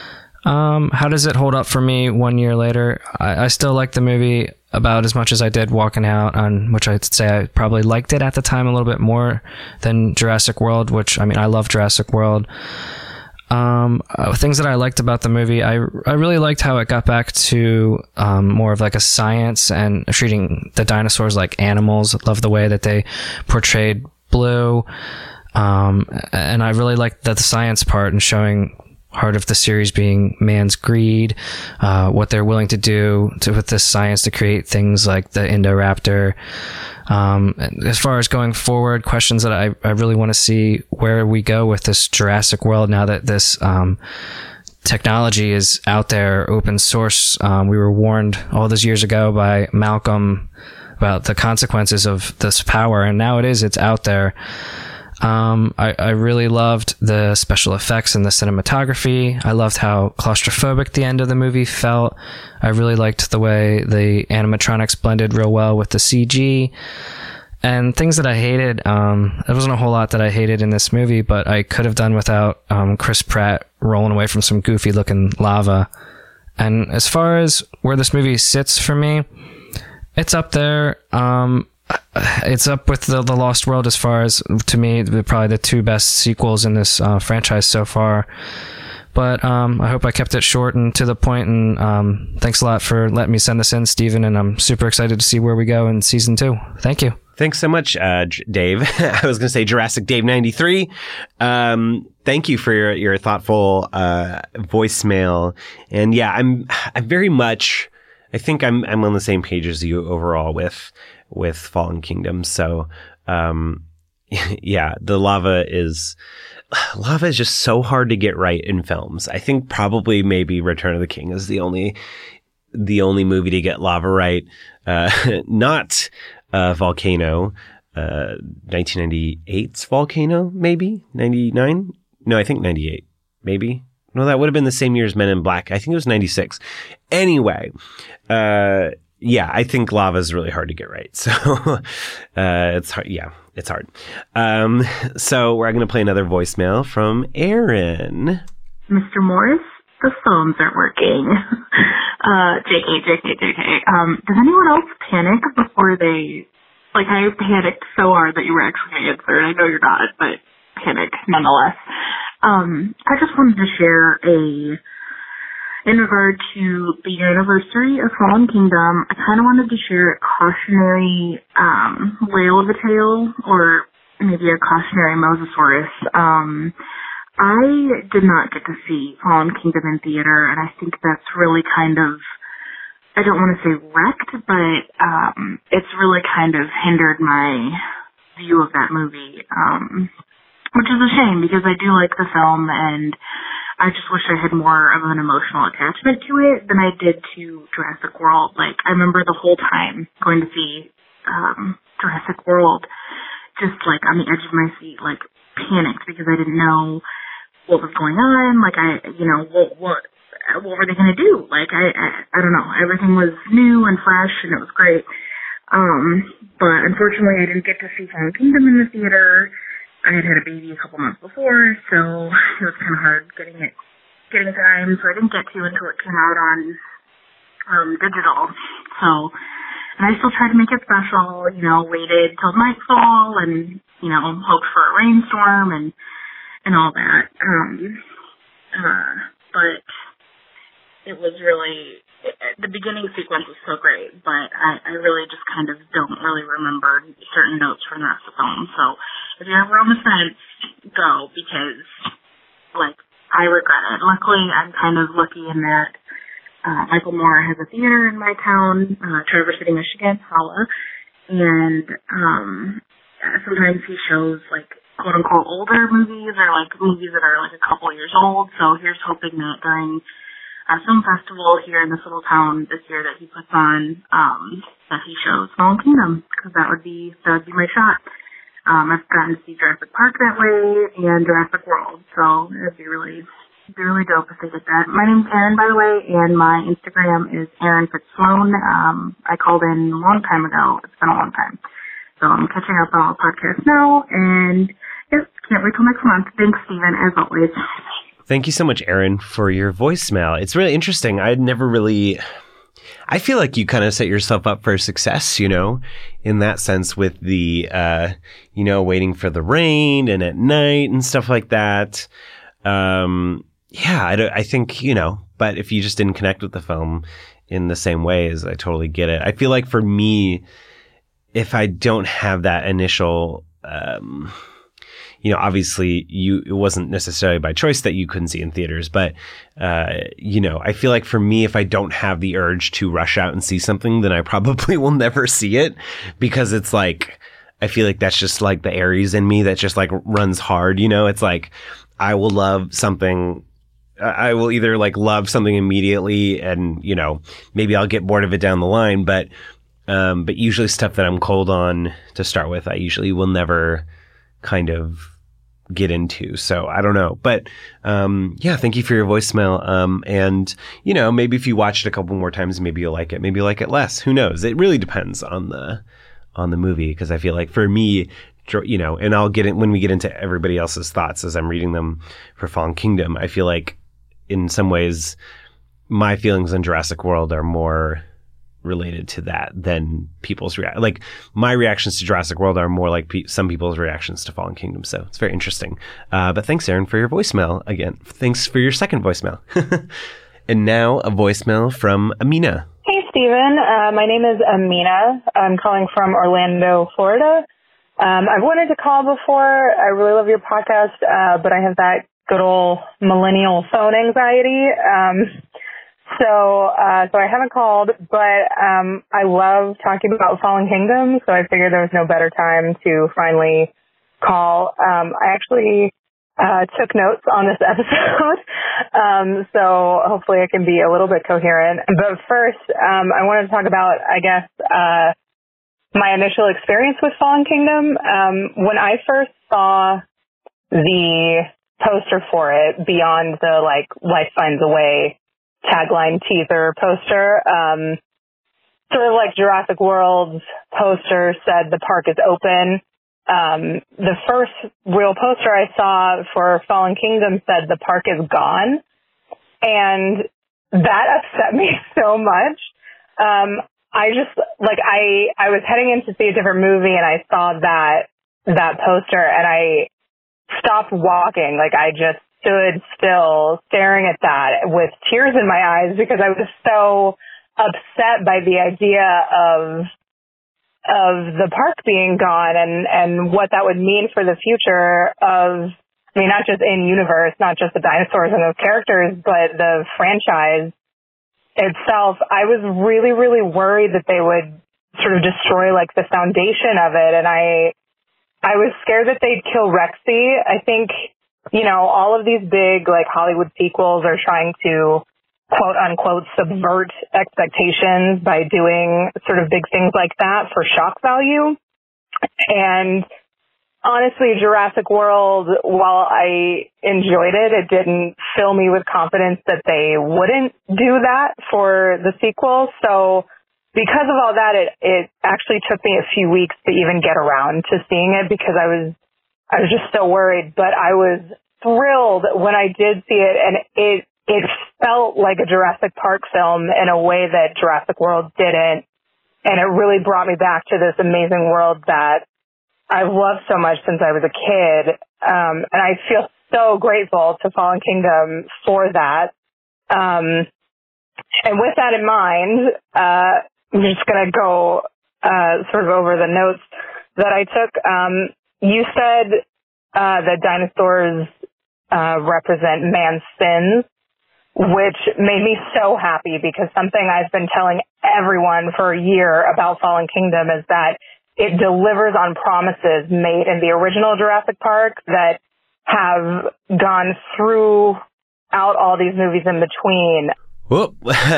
Um, how does it hold up for me one year later? I, I still like the movie about as much as I did walking out, on which I'd say I probably liked it at the time a little bit more than Jurassic World, which, I mean, I love Jurassic World. Um, uh, things that I liked about the movie, I, I really liked how it got back to um, more of like a science and treating the dinosaurs like animals. I love the way that they portrayed Blue. Um, and I really liked the, the science part and showing heart of the series being man's greed, uh, what they're willing to do to, with this science to create things like the Indoraptor. Um, as far as going forward, questions that I, I really want to see where we go with this Jurassic World now that this um, technology is out there, open source. Um, we were warned all those years ago by Malcolm about the consequences of this power, and now it is, it's out there. Um, I, I really loved the special effects and the cinematography. I loved how claustrophobic the end of the movie felt. I really liked the way the animatronics blended real well with the C G. And things that I hated, um, there wasn't a whole lot that I hated in this movie, but I could have done without um, Chris Pratt rolling away from some goofy looking lava. And as far as where this movie sits for me, it's up there. Um, It's up with the, the Lost World as far as, to me, probably the two best sequels in this uh, franchise so far. But um, I hope I kept it short and to the point, and um, thanks a lot for letting me send this in, Steven, and I'm super excited to see where we go in season two. Thank you. Thanks so much, uh, Dave. I was going to say Jurassic Dave ninety-three. Um, thank you for your, your thoughtful uh, voicemail. And yeah, I'm I'm very much, I think I'm I'm on the same page as you overall with with Fallen Kingdom. So, um, yeah, the lava is, lava is just so hard to get right in films. I think probably maybe Return of the King is the only, the only movie to get lava right. Uh, not, uh, Volcano, uh, nineteen ninety-eight's Volcano, maybe ninety-nine. No, I think ninety-eight, maybe. No, that would have been the same year as Men in Black. I think it was ninety-six. Anyway, uh, yeah, I think lava is really hard to get right. So, uh, it's hard. Yeah, it's hard. Um, so we're going to play another voicemail from Aaron. Mister Morris, the phones aren't working. uh, J K, J K, J K. Um, does anyone else panic before they, like, I panicked so hard that you were actually answered. I know you're not, but panic nonetheless. Um, I just wanted to share a, in regard to the anniversary of Fallen Kingdom, I kind of wanted to share a cautionary um, whale of a tale, or maybe a cautionary Mosasaurus. Um, I did not get to see Fallen Kingdom in theater, and I think that's really kind of, I don't want to say wrecked, but um, it's really kind of hindered my view of that movie, um, which is a shame because I do like the film, and I just wish I had more of an emotional attachment to it than I did to Jurassic World. Like, I remember the whole time going to see um, Jurassic World, just, like, on the edge of my seat, like, panicked because I didn't know what was going on. Like, I, you know, what what, what were they going to do? Like, I, I, I don't know. Everything was new and fresh, and it was great. Um, but unfortunately, I didn't get to see Fallen Kingdom in the theater. I had had a baby a couple months before, so it was kind of hard getting it, getting time, so I didn't get to until it came out on um, digital. So, and I still tried to make it special, you know, waited till nightfall and, you know, hoped for a rainstorm and, and all that. Um, uh, but it was really, the beginning sequence was so great, but I, I really just kind of don't really remember certain notes from the rest of the film. So if you're ever on the fence, go, because, like, I regret it. Luckily, I'm kind of lucky in that uh, Michael Moore has a theater in my town, uh, Traverse City, Michigan, Holla, and um, sometimes he shows like quote unquote older movies or like movies that are like a couple years old. So here's hoping that during our film festival here in this little town this year that he puts on, um, that he shows Fallen Kingdom, because that would be that would be my shot. Um, I've gotten to see Jurassic Park that way and Jurassic World, so it'd be really it'd be really dope if they did that. My name's Erin, by the way, and my Instagram is Erin Fitzsloan. Um, I called in a long time ago. It's been a long time. So I'm catching up on all podcasts now, and yes, can't wait till next month. Thanks, Stephen, as always. Thank you so much, Erin, for your voicemail. It's really interesting. I'd never really... I feel like you kind of set yourself up for success, you know, in that sense with the, uh, you know, waiting for the rain and at night and stuff like that. Um, yeah, I, don't, I think, you know, but if you just didn't connect with the film in the same ways, I totally get it. I feel like for me... if I don't have that initial, um, you know, obviously you, it wasn't necessarily by choice that you couldn't see in theaters, but, uh, you know, I feel like for me, if I don't have the urge to rush out and see something, then I probably will never see it, because it's like, I feel like that's just like the Aries in me that just like runs hard, you know, it's like, I will love something. I will either like love something immediately and, you know, maybe I'll get bored of it down the line, but Um, but usually stuff that I'm cold on to start with, I usually will never kind of get into. So I don't know. But um, yeah, thank you for your voicemail. Um, and, you know, maybe if you watch it a couple more times, maybe you'll like it. Maybe you'll like it less. Who knows? It really depends on the on the movie, because I feel like for me, you know, and I'll get it when we get into everybody else's thoughts as I'm reading them for Fallen Kingdom. I feel like in some ways my feelings on Jurassic World are more related to that than people's react. Like my reactions to Jurassic World are more like pe- some people's reactions to Fallen Kingdom. So it's very interesting. Uh, but thanks, Erin, for your voicemail again. Thanks for your second voicemail. And now a voicemail from Amina. Hey, Stephen. Uh, my name is Amina. I'm calling from Orlando, Florida. Um, I've wanted to call before. I really love your podcast, uh, but I have that good old millennial phone anxiety. Um, So, uh, so I haven't called, but, um, I love talking about Fallen Kingdom, so I figured there was no better time to finally call. Um, I actually, uh, took notes on this episode, um, so hopefully I can be a little bit coherent. But first, um, I wanted to talk about, I guess, uh, my initial experience with Fallen Kingdom. Um, when I first saw the poster for it, beyond the, like, Life Finds a Way tagline teaser poster, um, sort of like Jurassic World's poster said the park is open. Um, the first real poster I saw for Fallen Kingdom said the park is gone. And that upset me so much. Um, I just, like, I, I was heading in to see a different movie and I saw that, that poster and I stopped walking. Like, I just stood still staring at that with tears in my eyes because I was so upset by the idea of of the park being gone and, and what that would mean for the future of, I mean, not just in universe, not just the dinosaurs and those characters, but the franchise itself. I was really, really worried that they would sort of destroy like the foundation of it. And I, I was scared that they'd kill Rexy. I think, you know, all of these big, like, Hollywood sequels are trying to, quote unquote, subvert expectations by doing sort of big things like that for shock value. And honestly, Jurassic World, while I enjoyed it, it didn't fill me with confidence that they wouldn't do that for the sequel. So because of all that, it, it actually took me a few weeks to even get around to seeing it because I was I was just so worried, but I was thrilled when I did see it, and it it felt like a Jurassic Park film in a way that Jurassic World didn't, and it really brought me back to this amazing world that I've loved so much since I was a kid, um, and I feel so grateful to Fallen Kingdom for that. Um, and with that in mind, uh, I'm just going to go uh, sort of over the notes that I took. Um, You said uh, that dinosaurs uh, represent man's sins, which made me so happy because something I've been telling everyone for a year about Fallen Kingdom is that it delivers on promises made in the original Jurassic Park that have gone throughout all these movies in between. Whoop.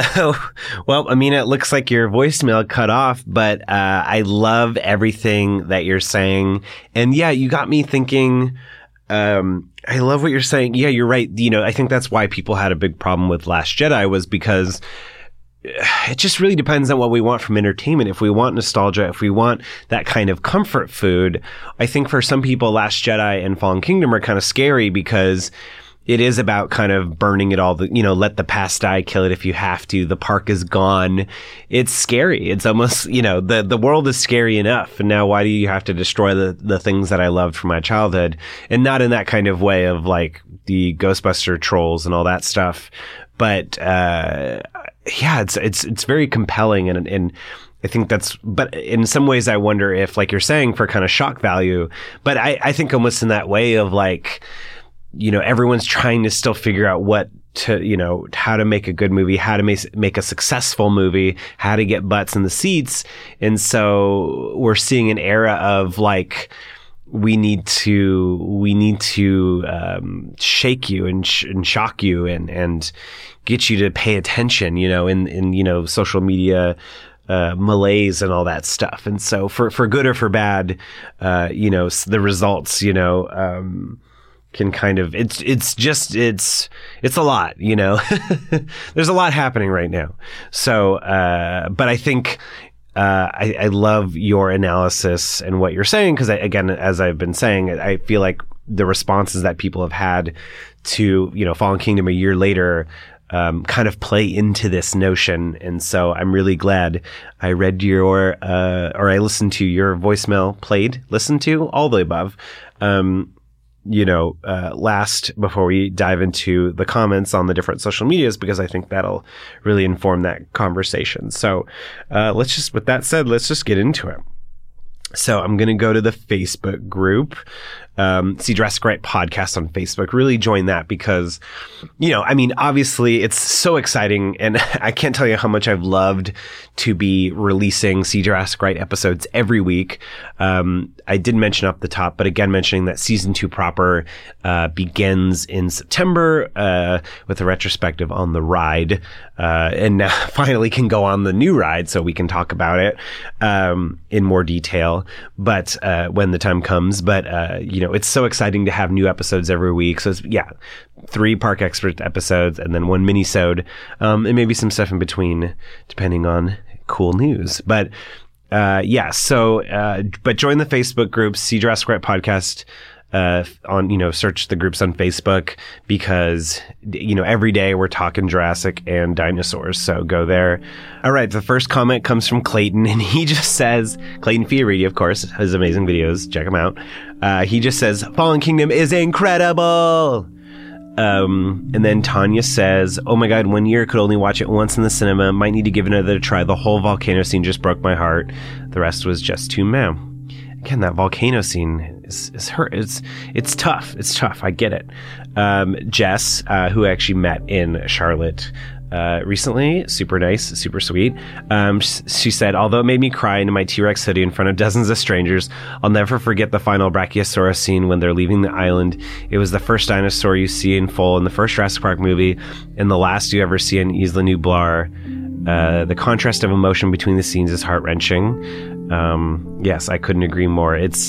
Well, I mean, it looks like your voicemail cut off, but uh, I love everything that you're saying. And yeah, you got me thinking. Um, I love what you're saying. Yeah, you're right. You know, I think that's why people had a big problem with Last Jedi, was because it just really depends on what we want from entertainment. If we want nostalgia, if we want that kind of comfort food, I think for some people, Last Jedi and Fallen Kingdom are kind of scary because it is about kind of burning it all, the, you know, let the past die, kill it if you have to. The park is gone. It's scary. It's almost, you know, the, the world is scary enough. And now why do you have to destroy the, the things that I loved from my childhood? And not in that kind of way of like the Ghostbuster trolls and all that stuff. But, uh, yeah, it's, it's, it's very compelling. And, and I think that's, but in some ways I wonder if, like you're saying, for kind of shock value, but I, I think almost in that way of like, you know, everyone's trying to still figure out what to, you know, how to make a good movie, how to make, make a successful movie, how to get butts in the seats. And so we're seeing an era of like, we need to, we need to, um, shake you and, sh- and shock you and, and get you to pay attention, you know, in, in, you know, social media, uh, malaise and all that stuff. And so for, for good or for bad, uh, you know, the results, you know, um, can kind of, it's, it's just, it's, it's a lot, you know, there's a lot happening right now. So, uh, but I think, uh, I, I love your analysis and what you're saying. Cause I, again, as I've been saying, I feel like the responses that people have had to, you know, Fallen Kingdom a year later, um, kind of play into this notion. And so I'm really glad I read your, uh, or I listened to your voicemail played, listened to all the above. Um, you know, uh, last before we dive into the comments on the different social medias, because I think that'll really inform that conversation. So, uh, let's just, with that said, let's just get into it. So I'm going to go to the Facebook group, um, See Jurassic Right podcast on Facebook. Really join that because, you know, I mean, obviously it's so exciting and I can't tell you how much I've loved to be releasing See Jurassic Right episodes every week. Um, I did mention up the top, but again, mentioning that season two proper, uh, begins in September, uh, with a retrospective on the ride, uh, and now finally can go on the new ride so we can talk about it, um, in more detail, but, uh, when the time comes, but, uh, you know, it's so exciting to have new episodes every week. So it's, yeah, three Park Expert episodes and then one mini-sode, um, and maybe some stuff in between, depending on cool news. But, uh, yeah, so, uh, but join the Facebook group, See Jurassic Right podcast, uh, on, you know, search the groups on Facebook because, you know, every day we're talking Jurassic and dinosaurs. So go there. All right. The first comment comes from Clayton and he just says, Clayton Fioriti, of course, has amazing videos. Check him out. Uh, he just says, Fallen Kingdom is incredible. Um, and then Tanya says, oh my God, one year could only watch it once in the cinema. Might need to give it another try. The whole volcano scene just broke my heart. The rest was just too meh. Again, that volcano scene is, is hurt. It's, it's tough. It's tough. I get it. Um, Jess, uh, who I actually met in Charlotte, uh, recently, super nice, super sweet. Um, sh- she said, although it made me cry into my T-Rex hoodie in front of dozens of strangers, I'll never forget the final Brachiosaurus scene when they're leaving the island. It was the first dinosaur you see in full in the first Jurassic Park movie and the last you ever see in Isla Nublar. Uh, the contrast of emotion between the scenes is heart-wrenching. Um, yes, I couldn't agree more. It's,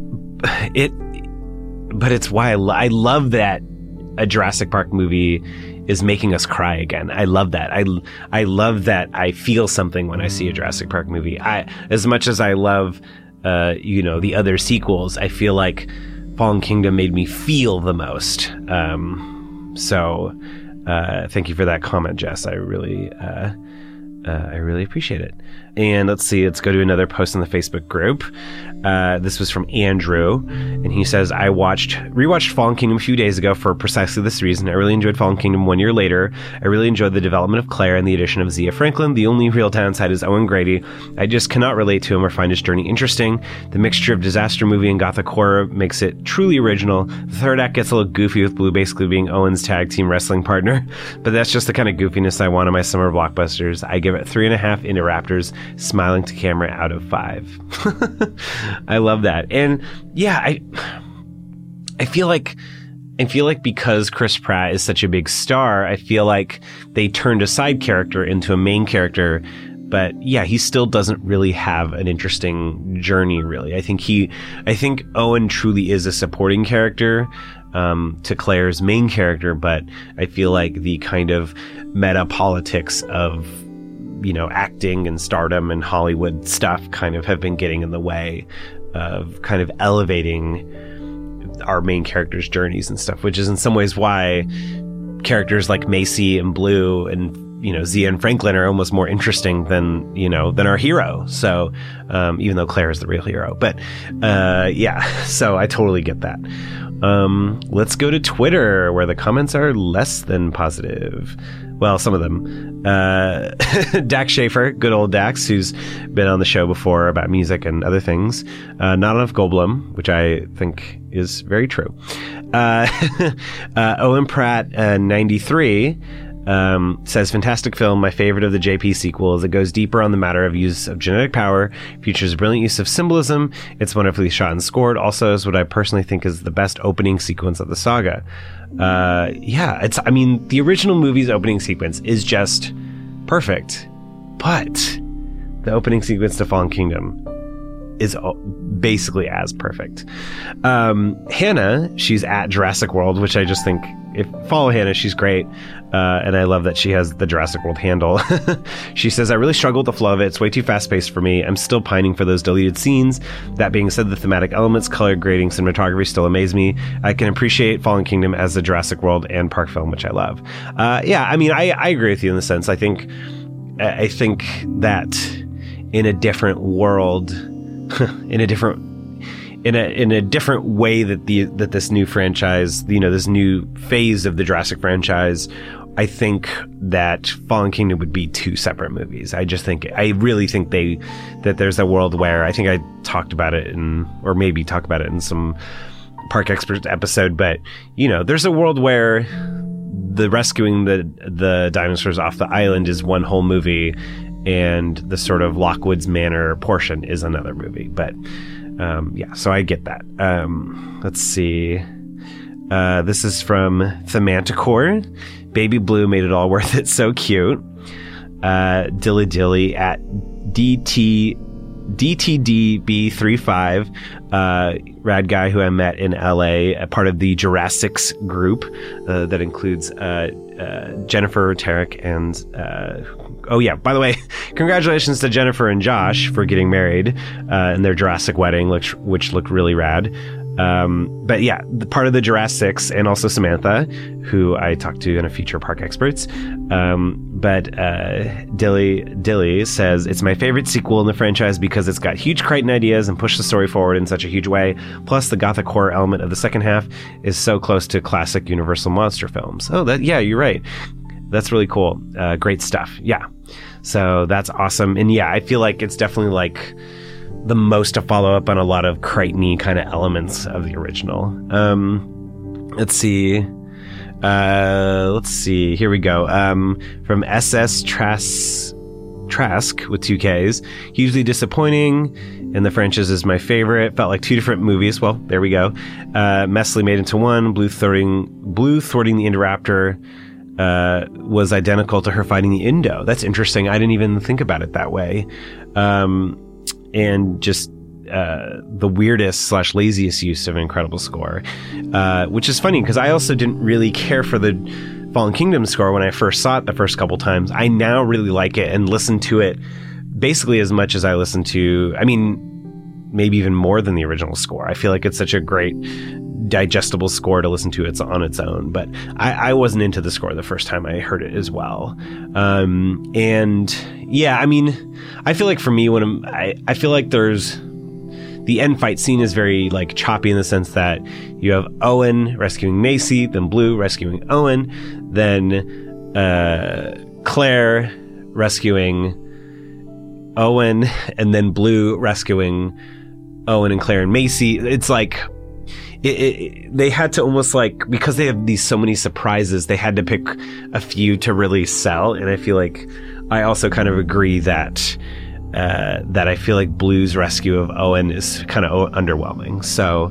it, but it's why I, lo- I love that a Jurassic Park movie is making us cry again. I love that. I, I love that I feel something when I see a Jurassic Park movie. I, as much as I love, uh, you know, the other sequels, I feel like Fallen Kingdom made me feel the most. Um, so, uh, thank you for that comment, Jess. I really, uh, Uh, I really appreciate it. And let's see, let's go to another post in the Facebook group. Uh, this was from Andrew, and he says, I watched, rewatched Fallen Kingdom a few days ago for precisely this reason. I really enjoyed Fallen Kingdom one year later. I really enjoyed the development of Claire and the addition of Zia Franklin. The only real downside is Owen Grady. I just cannot relate to him or find his journey interesting. The mixture of disaster movie and gothic horror makes it truly original. The third act gets a little goofy with Blue basically being Owen's tag team wrestling partner, but that's just the kind of goofiness I want in my summer blockbusters. I give at three and a half Indoraptors smiling to camera out of five. I love that. And yeah, I I feel like I feel like because Chris Pratt is such a big star, I feel like they turned a side character into a main character. But yeah, he still doesn't really have an interesting journey, really. I think he, I think Owen truly is a supporting character um, to Claire's main character, but I feel like the kind of meta politics of, you know, acting and stardom and Hollywood stuff kind of have been getting in the way of kind of elevating our main characters' journeys and stuff, which is in some ways why characters like Macy and Blue and, you know, Zia and Franklin are almost more interesting than, you know, than our hero. So, um, even though Claire is the real hero, but, uh, yeah, so I totally get that. Um, let's go to Twitter where the comments are less than positive. Well, some of them. Uh, Dax Schaefer, good old Dax, who's been on the show before about music and other things. Uh, not enough Goldblum, which I think is very true. Uh, uh, Owen Pratt, uh, ninety-three, Um, says, fantastic film, my favorite of the J P sequels. It goes deeper on the matter of use of genetic power, features brilliant use of symbolism. It's wonderfully shot and scored. Also is what I personally think is the best opening sequence of the saga. Uh, yeah, it's, I mean, the original movie's opening sequence is just perfect, but the opening sequence to Fallen Kingdom is basically as perfect. Um, Hannah, she's at Jurassic World, which I just think, if follow Hannah, she's great. Uh, and I love that she has the Jurassic World handle. She says, I really struggle with the flow of it. It's way too fast paced for me. I'm still pining for those deleted scenes. That being said, the thematic elements, color grading, cinematography still amaze me. I can appreciate Fallen Kingdom as the Jurassic World and park film, which I love. Uh, yeah, I mean, I, I agree with you in the sense. I think, I think that in a different world, in a different in a in a different way that the that this new franchise, you know, this new phase of the Jurassic franchise, I think that Fallen Kingdom would be two separate movies. I just think I really think they that there's a world where I think I talked about it in or maybe talk about it in some Park Experts episode, but you know, there's a world where the rescuing the the dinosaurs off the island is one whole movie, and the sort of Lockwood's Manor portion is another movie. But um, yeah, so I get that. Um, let's see. Uh, this is from Themanticore. Baby Blue made it all worth it. So cute. Uh, Dilly Dilly at D T D T D B thirty-five, uh, rad guy who I met in L A, a part of the Jurassics group uh, that includes uh, uh, Jennifer, Tarek, and uh, oh yeah, by the way, congratulations to Jennifer and Josh for getting married uh, in their Jurassic wedding, which which looked really rad. Um, but yeah, the part of the Jurassics, and also Samantha, who I talked to in a future Park Experts. Um, but uh, Dilly Dilly says, it's my favorite sequel in the franchise because it's got huge Crichton ideas and pushed the story forward in such a huge way. Plus, the gothic horror element of the second half is so close to classic Universal monster films. Oh, that yeah, you're right. That's really cool. Uh, great stuff. Yeah. So that's awesome. And yeah, I feel like it's definitely like the most to follow up on a lot of Crichton-y kind of elements of the original. Um, let's see. Uh, let's see. Here we go. Um, from S S Tras- Trask with two Ks. Hugely disappointing. And the franchise is my favorite. Felt like two different movies. Well, there we go. Uh, messily made into one. Blue thwarting, Blue thwarting the Indoraptor uh, was identical to her fighting the Indo. That's interesting. I didn't even think about it that way. Um, and just uh, the weirdest slash laziest use of an incredible score, uh, which is funny because I also didn't really care for the Fallen Kingdom score when I first saw it the first couple times. I now really like it and listen to it basically as much as I listen to, I mean, maybe even more than the original score. I feel like it's such a great digestible score to listen to it's on its own, but I, I wasn't into the score the first time I heard it as well. Um, and yeah, I mean, I feel like for me, when I'm, I, I feel like there's the end fight scene is very like choppy in the sense that you have Owen rescuing Macy, then Blue rescuing Owen, then uh, Claire rescuing Owen, and then Blue rescuing Owen and Claire and Macy. It's like It, it, they had to almost like, because they have these so many surprises, they had to pick a few to really sell. And I feel like I also kind of agree that uh, that I feel like Blue's rescue of Owen is kind of o- underwhelming. So,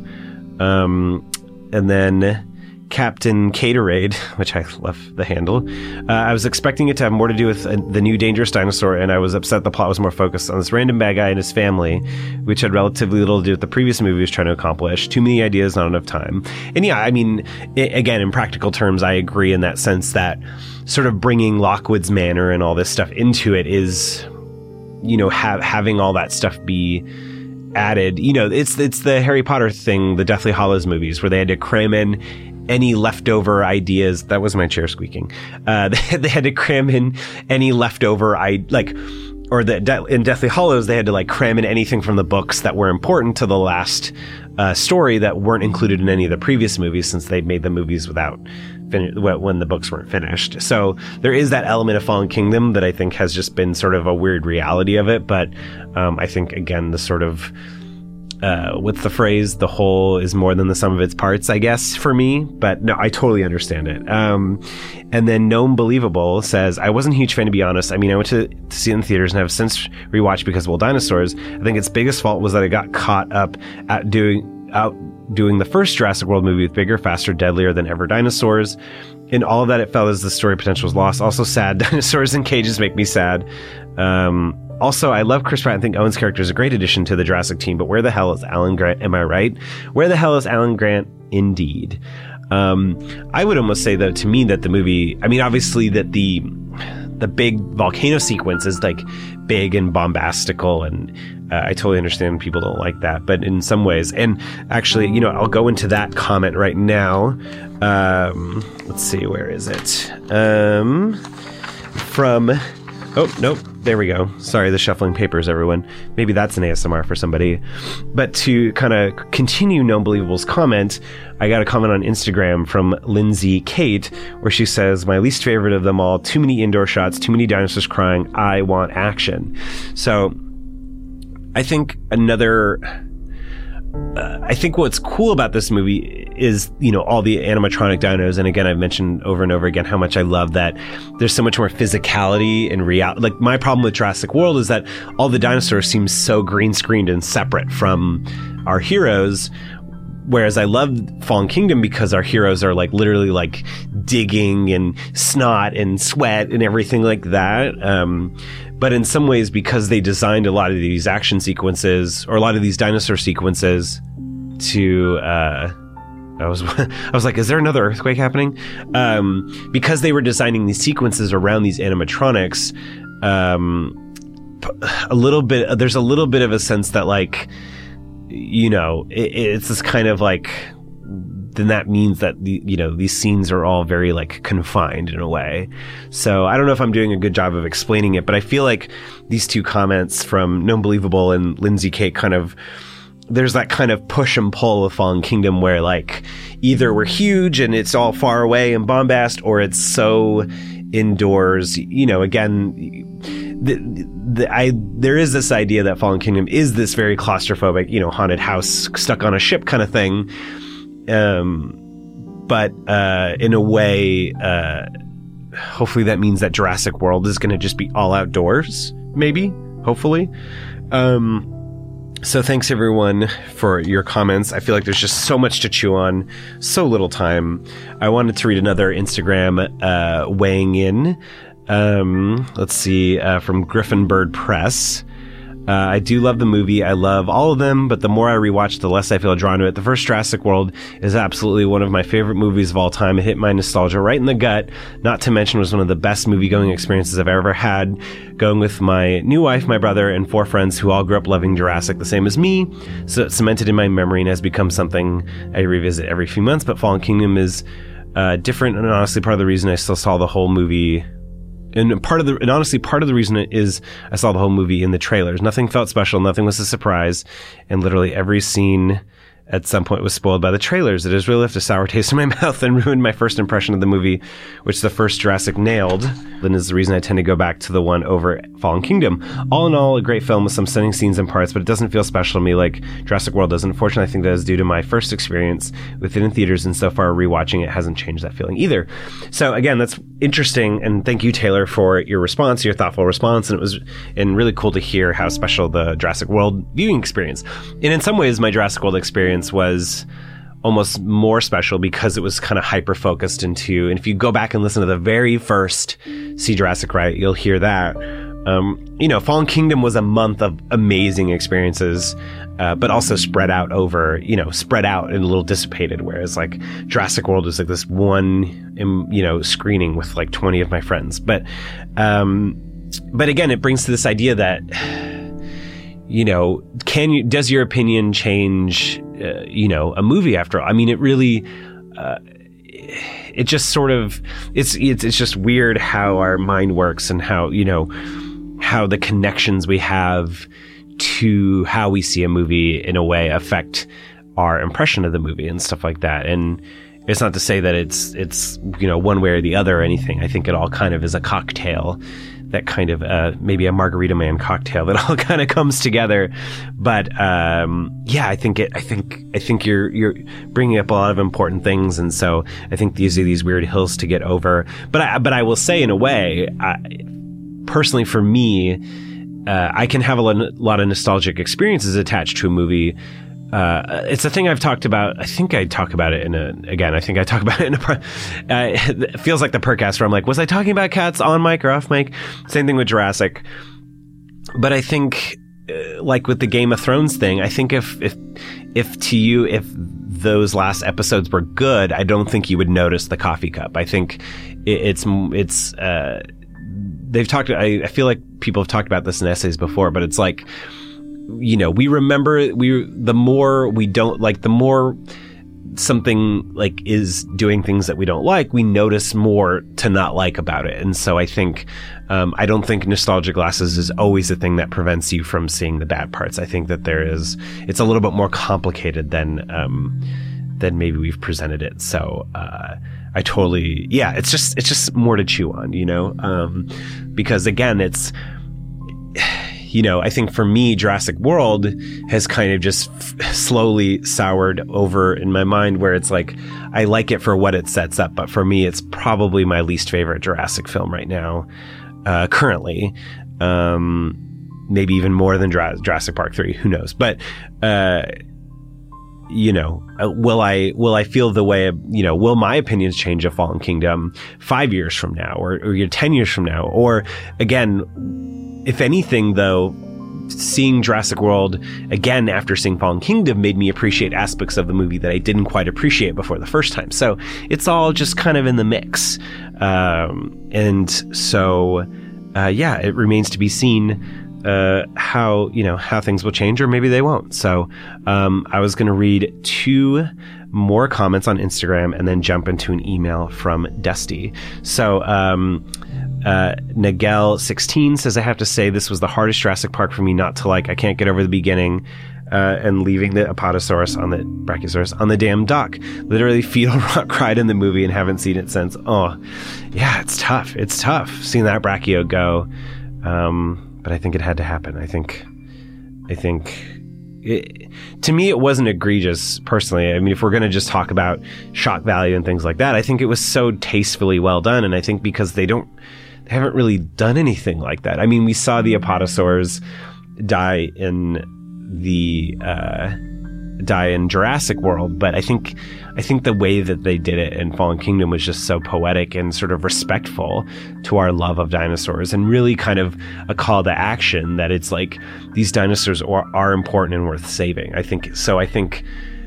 um, and then Captain Caterade, which I love the handle. Uh, I was expecting it to have more to do with uh, the new dangerous dinosaur, and I was upset the plot was more focused on this random bad guy and his family, which had relatively little to do with the previous movie was trying to accomplish. Too many ideas, not enough time. And yeah, I mean, I- again, in practical terms, I agree in that sense that sort of bringing Lockwood's Manor and all this stuff into it is, you know, ha- having all that stuff be added. You know, it's it's the Harry Potter thing, the Deathly Hallows movies, where they had to cram in any leftover ideas. That was my chair squeaking. Uh, they, had, they had to cram in any leftover, I like, or the De- in Deathly Hallows, they had to like cram in anything from the books that were important to the last uh, story that weren't included in any of the previous movies, since they made the movies without fin- when the books weren't finished. So there is that element of Fallen Kingdom that I think has just been sort of a weird reality of it. But um, I think, again, the sort of Uh, what's the phrase? The whole is more than the sum of its parts, I guess, for me. But no, I totally understand it. Um, and then Gnome Believable says, I wasn't a huge fan, to be honest. I mean, I went to, to see it in theaters and have since rewatched because of Old Dinosaurs. I think its biggest fault was that I got caught up at doing out doing the first Jurassic World movie with bigger, faster, deadlier than ever dinosaurs. In all of that, it felt as the story potential was lost. Also sad, dinosaurs in cages make me sad. Um, Also, I love Chris Pratt and think Owen's character is a great addition to the Jurassic team, but where the hell is Alan Grant? Am I right? Where the hell is Alan Grant? Indeed. Um, I would almost say, though, to me that the movie, I mean, obviously that the the big volcano sequence is like big and bombastical, and uh, I totally understand people don't like that, but in some ways, and actually, you know, I'll go into that comment right now. Um, let's see, where is it? Um, from, oh, nope. There we go. Sorry, the shuffling papers, everyone. Maybe that's an A S M R for somebody. But to kind of continue Gnome Believable's comment, I got a comment on Instagram from Lindsay Kate, where she says, my least favorite of them all, too many indoor shots, too many dinosaurs crying, I want action. So I think another... Uh, I think what's cool about this movie is, you know, all the animatronic dinos. And again, I've mentioned over and over again how much I love that there's so much more physicality and reality. Like, my problem with Jurassic World is that all the dinosaurs seem so green screened and separate from our heroes. Whereas I love Fallen Kingdom because our heroes are like literally like digging and snot and sweat and everything like that. Um, but in some ways, because they designed a lot of these action sequences or a lot of these dinosaur sequences to, uh, I was, I was like, is there another earthquake happening? Um, because they were designing these sequences around these animatronics, um, a little bit, there's a little bit of a sense that like, you know, it, it's this kind of like, then that means that the, you know, these scenes are all very like confined in a way. So I don't know if I'm doing a good job of explaining it, but I feel like these two comments from Gnome Believable and Lindsay Kate kind of, there's that kind of push and pull of Fallen Kingdom where like either we're huge and it's all far away and bombast, or it's so indoors. You know, again, the, the, I there is this idea that Fallen Kingdom is this very claustrophobic, you know, haunted house stuck on a ship kind of thing. Um, but uh, in a way, uh, hopefully that means that Jurassic World is going to just be all outdoors, maybe, hopefully. Um, so thanks everyone for your comments. I feel like there's just so much to chew on, so little time. I wanted to read another Instagram uh, weighing in. Um, let's see, uh, from Griffin Bird Press. Uh, I do love the movie. I love all of them, but the more I rewatch, the less I feel drawn to it. The first Jurassic World is absolutely one of my favorite movies of all time. It hit my nostalgia right in the gut. Not to mention, was one of the best movie-going experiences I've ever had. Going with my new wife, my brother, and four friends who all grew up loving Jurassic the same as me. So it's cemented in my memory and has become something I revisit every few months. But Fallen Kingdom is uh, different, and honestly, part of the reason I still saw the whole movie. And part of the, and honestly, part of the reason is I saw the whole movie in the trailers. Nothing felt special. Nothing was a surprise. And literally every scene at some point was spoiled by the trailers. It has really left a sour taste in my mouth and ruined my first impression of the movie, which the first Jurassic nailed. Then is the reason I tend to go back to the one over Fallen Kingdom. All in all, a great film with some stunning scenes and parts, but it doesn't feel special to me like Jurassic World does. Unfortunately, I think that is due to my first experience with it in theaters, and so far rewatching it hasn't changed that feeling either. So again, that's interesting, and thank you, Taylor, for your response, your thoughtful response, and it was and really cool to hear how special the Jurassic World viewing experience. And in some ways, my Jurassic World experience was almost more special because it was kind of hyper-focused into, and if you go back and listen to the very first See Jurassic Right, you'll hear that. Um, you know, Fallen Kingdom was a month of amazing experiences, uh, but also spread out over, you know, spread out and a little dissipated, whereas like Jurassic World was like this one, um, you know, screening with like twenty of my friends. But, um, but again, it brings to this idea that, you know, can you, does your opinion change, uh, you know, a movie after all? I mean, it really, uh, it just sort of, it's, it's, it's just weird how our mind works and how, you know, how the connections we have to how we see a movie in a way affect our impression of the movie and stuff like that. And it's not to say that it's, it's, you know, one way or the other or anything. I think it all kind of is a cocktail, that kind of, uh, maybe a Margarita Man cocktail that all kind of comes together. But, um, yeah, I think it, I think, I think you're, you're bringing up a lot of important things. And so I think these are these weird hills to get over. But I, but I will say in a way, I, personally for me, uh, I can have a lot of nostalgic experiences attached to a movie. Uh, it's a thing I've talked about. I think I talk about it in a, again, I think I talk about it in a, uh, it feels like the Percast where I'm like, was I talking about cats on mic or off mic? Same thing with Jurassic. But I think, uh, like with the Game of Thrones thing, I think if, if, if to you, if those last episodes were good, I don't think you would notice the coffee cup. I think it, it's, it's, uh, they've talked, I, I feel like people have talked about this in essays before, but it's like, you know, we remember, we, the more we don't like, the more something like is doing things that we don't like, we notice more to not like about it. And so I think, um, I don't think nostalgia glasses is always the thing that prevents you from seeing the bad parts. I think that there is, it's a little bit more complicated than, um, than maybe we've presented it. So, uh, I totally, yeah, it's just, it's just more to chew on, you know, um, because again, it's, you know, I think for me, Jurassic World has kind of just f- slowly soured over in my mind where it's like, I like it for what it sets up. But for me, it's probably my least favorite Jurassic film right now, uh, currently. Um, maybe even more than Dra- Jurassic Park three, who knows? But, uh, you know, uh, will I, will I feel the way, you know, will my opinions change of Fallen Kingdom five years from now or, or you know, ten years from now? Or again, if anything, though, seeing Jurassic World again after seeing Fallen Kingdom made me appreciate aspects of the movie that I didn't quite appreciate before the first time. So it's all just kind of in the mix. Um, and so, uh, yeah, it remains to be seen uh, how, you know, how things will change, or maybe they won't. So um, I was going to read two more comments on Instagram and then jump into an email from Dusty. So, um, Uh, Nagel sixteen says, I have to say this was the hardest Jurassic Park for me not to like. I can't get over the beginning uh, and leaving the Apatosaurus on the Brachiosaurus on the damn dock. Literally fetal rot cried in the movie and haven't seen it since. Oh, yeah, it's tough. It's tough seeing that Brachio go. Um, but I think it had to happen. I think, I think it, to me, it wasn't egregious personally. I mean, if we're going to just talk about shock value and things like that, I think it was so tastefully well done. And I think because they don't, They haven't really done anything like that. I mean, we saw the Apatosaurs die in the uh, die in Jurassic World, but I think I think the way that they did it in Fallen Kingdom was just so poetic and sort of respectful to our love of dinosaurs, and really kind of a call to action that it's like these dinosaurs are, are important and worth saving. I think so. I think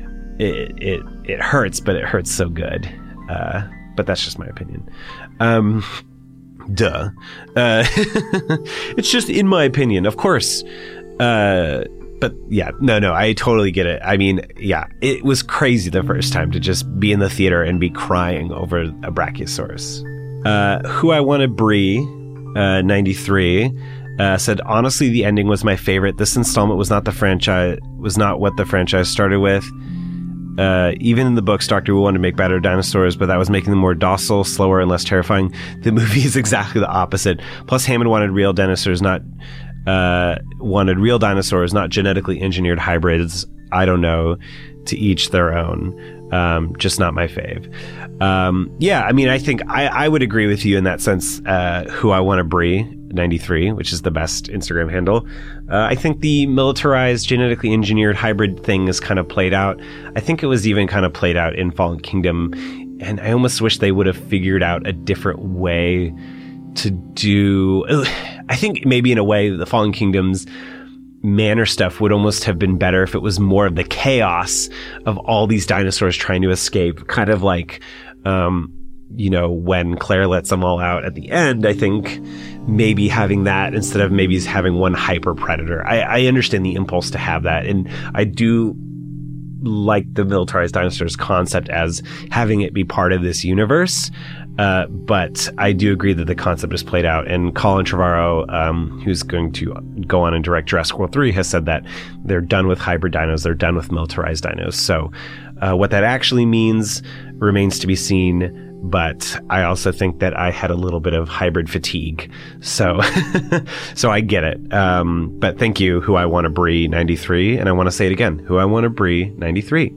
it it it hurts, but it hurts so good. Uh, but that's just my opinion. Um, Duh. Uh, it's just in my opinion, of course. Uh, but yeah, no, no, I totally get it. I mean, yeah, it was crazy the first time to just be in the theater and be crying over a Brachiosaurus. Uh, who I Wanna Brie, uh, ninety-three, uh, said, honestly, the ending was my favorite. This installment was not the franchise, was not what the franchise started with. Uh, even in the books, Doctor Wu wanted to make better dinosaurs, but that was making them more docile, slower, and less terrifying. The movie is exactly the opposite. Plus, Hammond wanted real dinosaurs, not uh, wanted real dinosaurs, not genetically engineered hybrids. I don't know. To each their own. Um, just not my fave. Um, yeah, I mean, I think I, I would agree with you in that sense. Uh, who I want to Brie ninety-three, which is the best Instagram handle. Uh, I think the militarized, genetically engineered hybrid thing is kind of played out. I think it was even kind of played out in Fallen Kingdom, and I almost wish they would have figured out a different way to do. I think maybe in a way the Fallen Kingdom's manor stuff would almost have been better if it was more of the chaos of all these dinosaurs trying to escape, kind of like um you know, when Claire lets them all out at the end. I think maybe having that instead of maybe having one hyper predator. I, I understand the impulse to have that, and I do like the militarized dinosaurs concept as having it be part of this universe. Uh, but I do agree that the concept is played out. And Colin Trevorrow, um, who's going to go on and direct Jurassic World three, has said that they're done with hybrid dinos. They're done with militarized dinos. So uh, what that actually means remains to be seen. But I also think that I had a little bit of hybrid fatigue. So so I get it. Um, but thank you, Who I Want to Brie ninety-three. And I want to say it again, Who I Want to Brie ninety-three.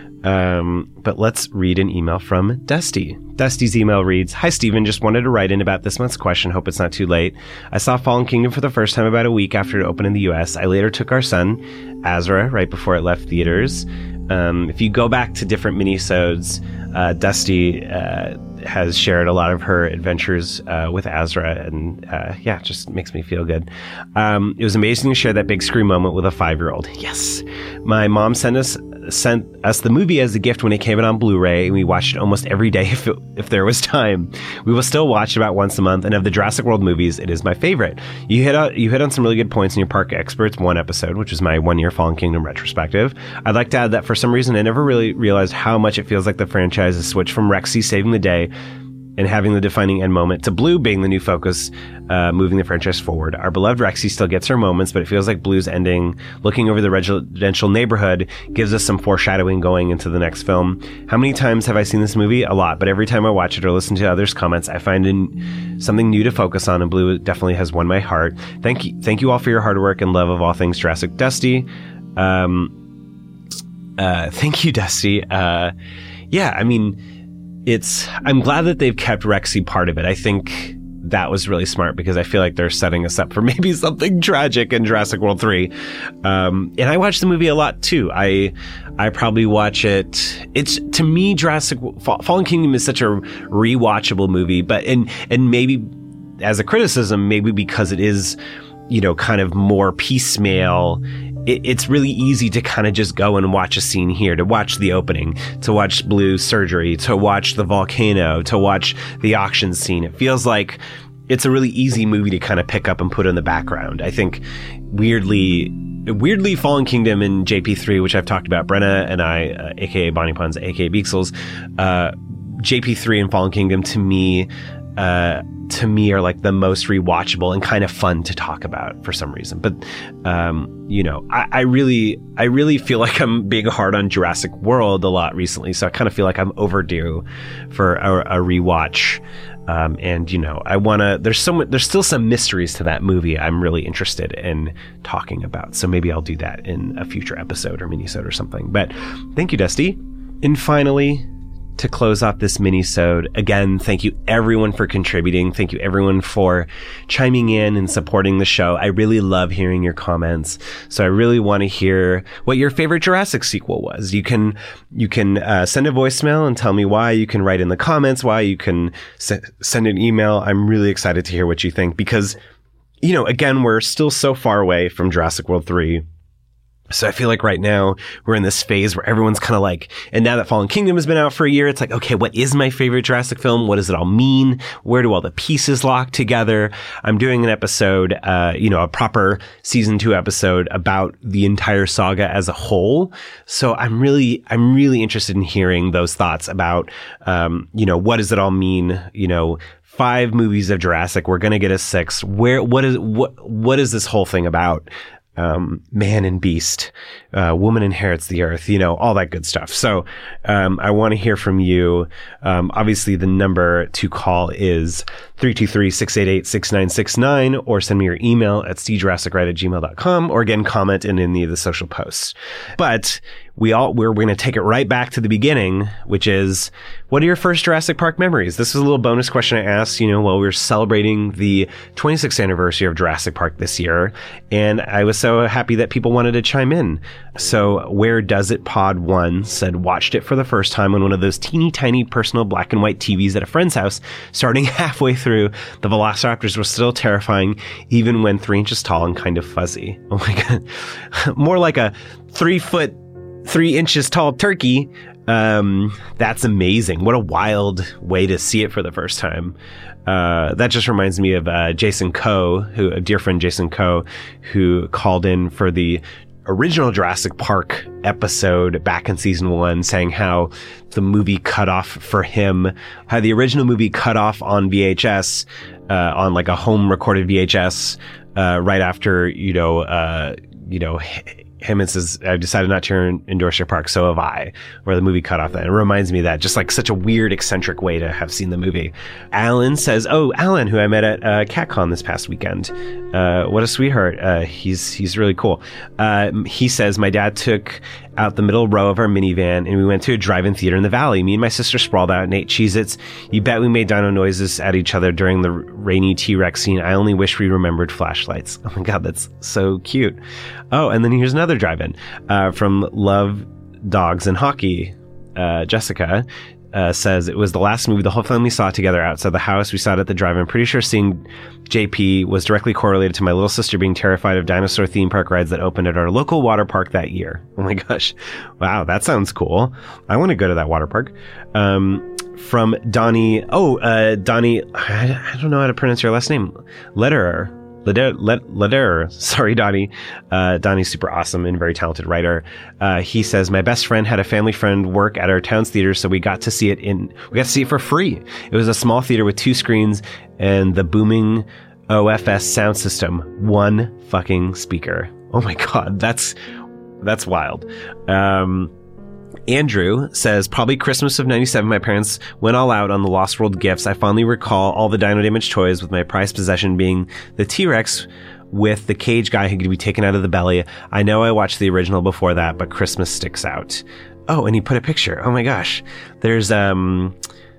Um, but let's read an email from Dusty. Dusty's email reads, "Hi, Stephen. Just wanted to write in about this month's question. Hope it's not too late. I saw Fallen Kingdom for the first time about a week after it opened in the U S. I later took our son, Azra, right before it left theaters. Um, if you go back to different minisodes, uh, Dusty uh, has shared a lot of her adventures uh, with Azra, and uh, yeah, it just makes me feel good. Um, it was amazing to share that big screen moment with a five-year-old. Yes. My mom sent us sent us the movie as a gift when it came out on Blu-ray, and we watched it almost every day if it, if there was time. We will still watch it about once a month, and of the Jurassic World movies, it is my favorite. You hit on, you hit on some really good points in your Park Experts one episode, which is my one-year Fallen Kingdom retrospective. I'd like to add that for some reason, I never really realized how much it feels like the franchise has switched from Rexy saving the day and having the defining end moment to Blue being the new focus, uh, moving the franchise forward. Our beloved Rexy still gets her moments, but it feels like Blue's ending, looking over the residential neighborhood, gives us some foreshadowing going into the next film. How many times have I seen this movie? A lot, but every time I watch it or listen to others' comments, I find in something new to focus on, and Blue definitely has won my heart. Thank you, thank you all for your hard work and love of all things Jurassic. Dusty. Um, uh, thank you, Dusty. Uh, yeah, I mean, It's. I'm glad that they've kept Rexy part of it. I think that was really smart because I feel like they're setting us up for maybe something tragic in Jurassic World three. Um, and I watch the movie a lot too. I I probably watch it. It's to me, Jurassic Fallen Kingdom is such a rewatchable movie. But and and maybe as a criticism, maybe because it is, you know, kind of more piecemeal. It's really easy to kind of just go and watch a scene here, to watch the opening, to watch Blue's surgery, to watch the volcano, to watch the auction scene. It feels like it's a really easy movie to kind of pick up and put in the background. I think weirdly, weirdly Fallen Kingdom and J P three, which I've talked about, Brenna and I, uh, aka Bonnie Puns, aka Beaksels, uh, J P three and Fallen Kingdom to me, uh, to me are like the most rewatchable and kind of fun to talk about for some reason. But, um, you know, I, I really, I really feel like I'm being hard on Jurassic World a lot recently. So I kind of feel like I'm overdue for a, a rewatch. Um, and you know, I want to, there's so much, there's still some mysteries to that movie I'm really interested in talking about. So maybe I'll do that in a future episode or minisode or something. But thank you, Dusty. And finally, to close off this mini-sode, again, thank you everyone for contributing. Thank you everyone for chiming in and supporting the show. I really love hearing your comments. So I really want to hear what your favorite Jurassic sequel was. You can, you can uh, send a voicemail and tell me why. You can write in the comments why. You can s- send an email. I'm really excited to hear what you think because, you know, again, we're still so far away from Jurassic World three. So I feel like right now we're in this phase where everyone's kind of like, and now that Fallen Kingdom has been out for a year, it's like, okay, what is my favorite Jurassic film? What does it all mean? Where do all the pieces lock together? I'm doing an episode, uh, you know, a proper season two episode about the entire saga as a whole. So I'm really, I'm really interested in hearing those thoughts about, um, you know, what does it all mean? You know, five movies of Jurassic, we're going to get a six. Where, what is, what, what is this whole thing about? um, man and beast, uh, woman inherits the earth, you know, all that good stuff. So, um, I want to hear from you. Um, obviously the number to call is three two three, six eight eight, six nine six nine, or send me your email at see jurassic right at gmail dot com, or again, comment in any of the social posts. But we all, we're, we're going to take it right back to the beginning, which is, what are your first Jurassic Park memories? This is a little bonus question I asked, you know, while we were celebrating the twenty-sixth anniversary of Jurassic Park this year. And I was so happy that people wanted to chime in. So Where Does It Pod one said, watched it for the first time on one of those teeny tiny personal black and white T Vs at a friend's house. Starting halfway through, the Velociraptors were still terrifying, even when three inches tall and kind of fuzzy. Oh my God. More like a three foot, three inches tall turkey. Um, that's amazing. What a wild way to see it for the first time. Uh, that just reminds me of, uh, Jason Coe, who, a dear friend Jason Coe, who called in for the original Jurassic Park episode back in season one, saying how the movie cut off for him, how the original movie cut off on V H S, uh, on like a home recorded V H S, uh, right after, you know, uh, you know, him and says, I've decided not to endorse your park, so have I, where the movie cut off that. It reminds me of that, just like such a weird, eccentric way to have seen the movie. Alan says, oh, Alan, who I met at uh, CatCon this past weekend. Uh, what a sweetheart. Uh, he's he's really cool. Uh, he says, my dad took out the middle row of our minivan and we went to a drive-in theater in the valley. Me and my sister sprawled out and ate Cheez-Its. You bet we made dino noises at each other during the rainy T-Rex scene. I only wish we remembered flashlights. Oh my God, that's so cute. Oh, and then here's another drive-in uh, from Love, Dogs, and Hockey. Uh, Jessica uh, says, it was the last movie the whole family saw together outside the house. We saw it at the drive-in. Pretty sure seeing J P was directly correlated to my little sister being terrified of dinosaur theme park rides that opened at our local water park that year. Oh my gosh. Wow, that sounds cool. I want to go to that water park. Um, from Donnie. Oh, uh, Donnie, I, I don't know how to pronounce your last name. Lederer. Lederer. Sorry, Donnie. Uh, Donnie's super awesome and very talented writer. Uh, he says, my best friend had a family friend work at our town's theater, so we got to see it in, we got to see it for free. It was a small theater with two screens and the booming O F S sound system. One fucking speaker. Oh my God. That's, that's wild. Um, Andrew says, probably Christmas of ninety-seven, my parents went all out on the Lost World gifts. I fondly recall all the dino damage toys, with my prized possession being the T-Rex with the cage guy who could be taken out of the belly. I know I watched the original before that, but Christmas sticks out. Oh, and he put a picture. Oh my gosh. There's, um,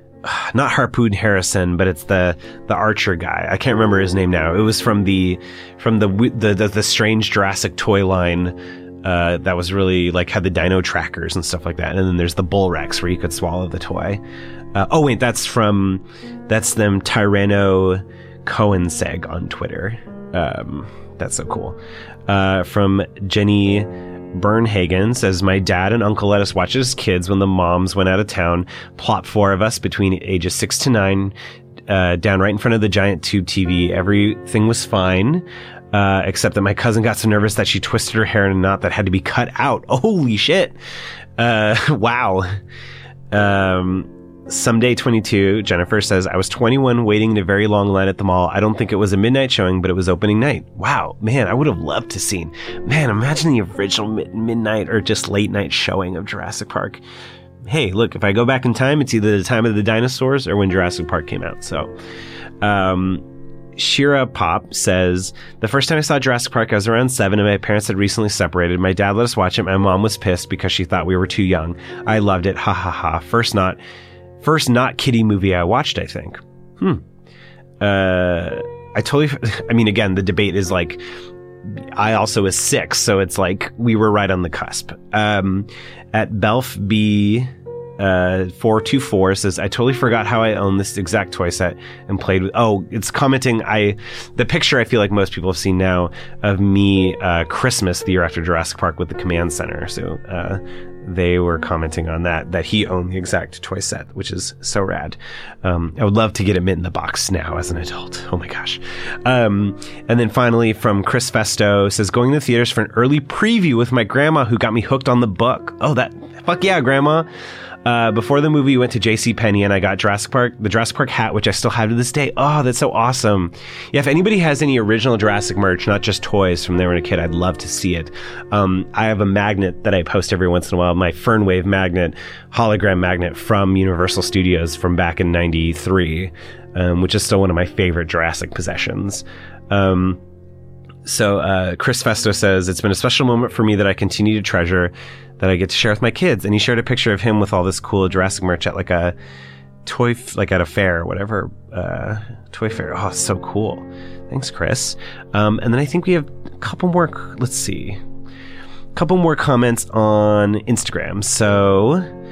not Harpoon Harrison, but it's the, the archer guy. I can't remember his name now. It was from the, from the, the, the, the strange Jurassic toy line. Uh, that was really like had the dino trackers and stuff like that. And then there's the Bull Rex where you could swallow the toy. Uh, oh wait, that's from, that's them Tyranno Cohenseg on Twitter. Um, that's so cool. Uh, from Jenny Bernhagen says, my dad and uncle let us watch it as kids when the moms went out of town. Plot four of us between ages six to nine, uh, down right in front of the giant tube T V. Everything was fine. Uh, except that my cousin got so nervous that she twisted her hair in a knot that had to be cut out. Holy shit. Uh, wow. Um, Someday twenty-two, Jennifer says, I was twenty-one waiting in a very long line at the mall. I don't think it was a midnight showing, but it was opening night. Wow, man, I would have loved to seen. Man, imagine the original mid- midnight or just late night showing of Jurassic Park. Hey, look, if I go back in time, it's either the time of the dinosaurs or when Jurassic Park came out. So, um, Shira Pop says, the first time I saw Jurassic Park, I was around seven and my parents had recently separated. My dad let us watch it. My mom was pissed because she thought we were too young. I loved it. Ha ha ha. First not, first not kiddie movie I watched, I think. Hmm. Uh, I totally, I mean, again, the debate is like, I also was six, so it's like we were right on the cusp. Um, at Belf B, Uh, four two four says, I totally forgot how I own this exact toy set and played with, oh, it's commenting, I, the picture I feel like most people have seen now of me, uh, Christmas, the year after Jurassic Park with the command center. So, uh, they were commenting on that, that he owned the exact toy set, which is so rad. Um, I would love to get a Mint in the Box now as an adult. Oh my gosh. Um, and then finally from Chris Festo says, going to the theaters for an early preview with my grandma who got me hooked on the book. Oh, that, fuck yeah, grandma. Uh, before the movie, we went to JCPenney and I got Jurassic Park, the Jurassic Park hat, which I still have to this day. Oh, that's so awesome. Yeah, if anybody has any original Jurassic merch, not just toys from they were a kid, I'd love to see it. Um, I have a magnet that I post every once in a while, my Fernwave magnet, hologram magnet from Universal Studios from back in ninety-three, um, which is still one of my favorite Jurassic possessions. Um, so uh, Chris Festo says, it's been a special moment for me that I continue to treasure, that I get to share with my kids. And he shared a picture of him with all this cool Jurassic merch at like a toy, f- like at a fair or whatever, uh, toy fair. Oh, it's so cool. Thanks, Chris. Um, and then I think we have a couple more, let's see, a couple more comments on Instagram. So,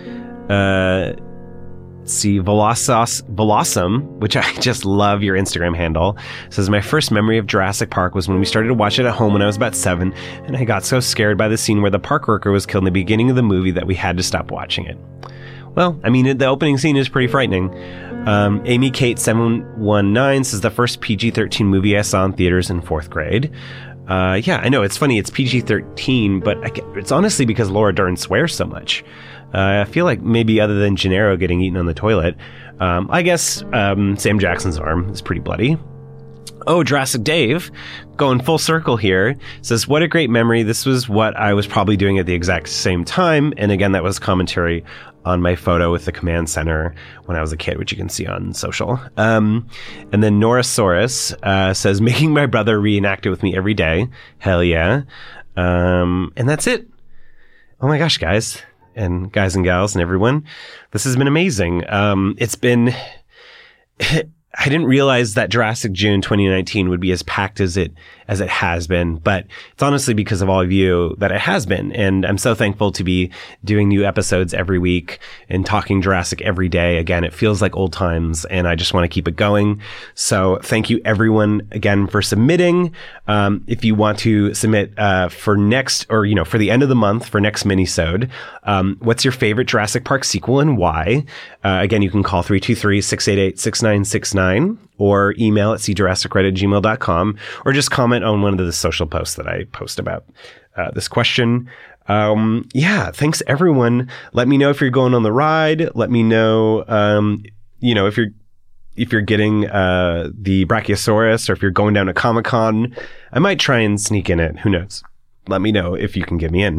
uh, let's see, Velosos, Velosum, which I just love your Instagram handle, says, my first memory of Jurassic Park was when we started to watch it at home when I was about seven, and I got so scared by the scene where the park worker was killed in the beginning of the movie that we had to stop watching it. Well, I mean, the opening scene is pretty frightening. Um, Amy Kate seven one nine says, the first P G thirteen movie I saw in theaters in fourth grade. Uh, yeah, I know, it's funny, it's P G thirteen, but I, it's honestly because Laura Dern swears so much. Uh, I feel like maybe other than Gennaro getting eaten on the toilet, um, I guess um, Sam Jackson's arm is pretty bloody. Oh, Jurassic Dave, going full circle here, says, what a great memory. This was what I was probably doing at the exact same time. And again, that was commentary on my photo with the command center when I was a kid, which you can see on social. Um, and then Norasaurus uh, says, making my brother reenact it with me every day. Hell yeah. Um, and that's it. Oh my gosh, guys. And guys and gals and everyone, this has been amazing. Um, it's been, I didn't realize that Jurassic June twenty nineteen would be as packed as it, as it has been, but it's honestly because of all of you that it has been. And I'm so thankful to be doing new episodes every week and talking Jurassic every day. Again, it feels like old times and I just want to keep it going. So thank you everyone again for submitting. Um, if you want to submit, uh, for next, or, you know, for the end of the month for next minisode, um, what's your favorite Jurassic Park sequel and why? Uh, again, you can call three two three, six eight eight, six nine six nine or email at see jurassic right at gmail dot com or just comment on one of the social posts that I post about uh, this question. Um, yeah, thanks everyone. Let me know if you're going on the ride. Let me know, um, you know, if you're if you're getting uh, the Brachiosaurus or if you're going down to Comic-Con. I might try and sneak in it. Who knows? Let me know if you can get me in.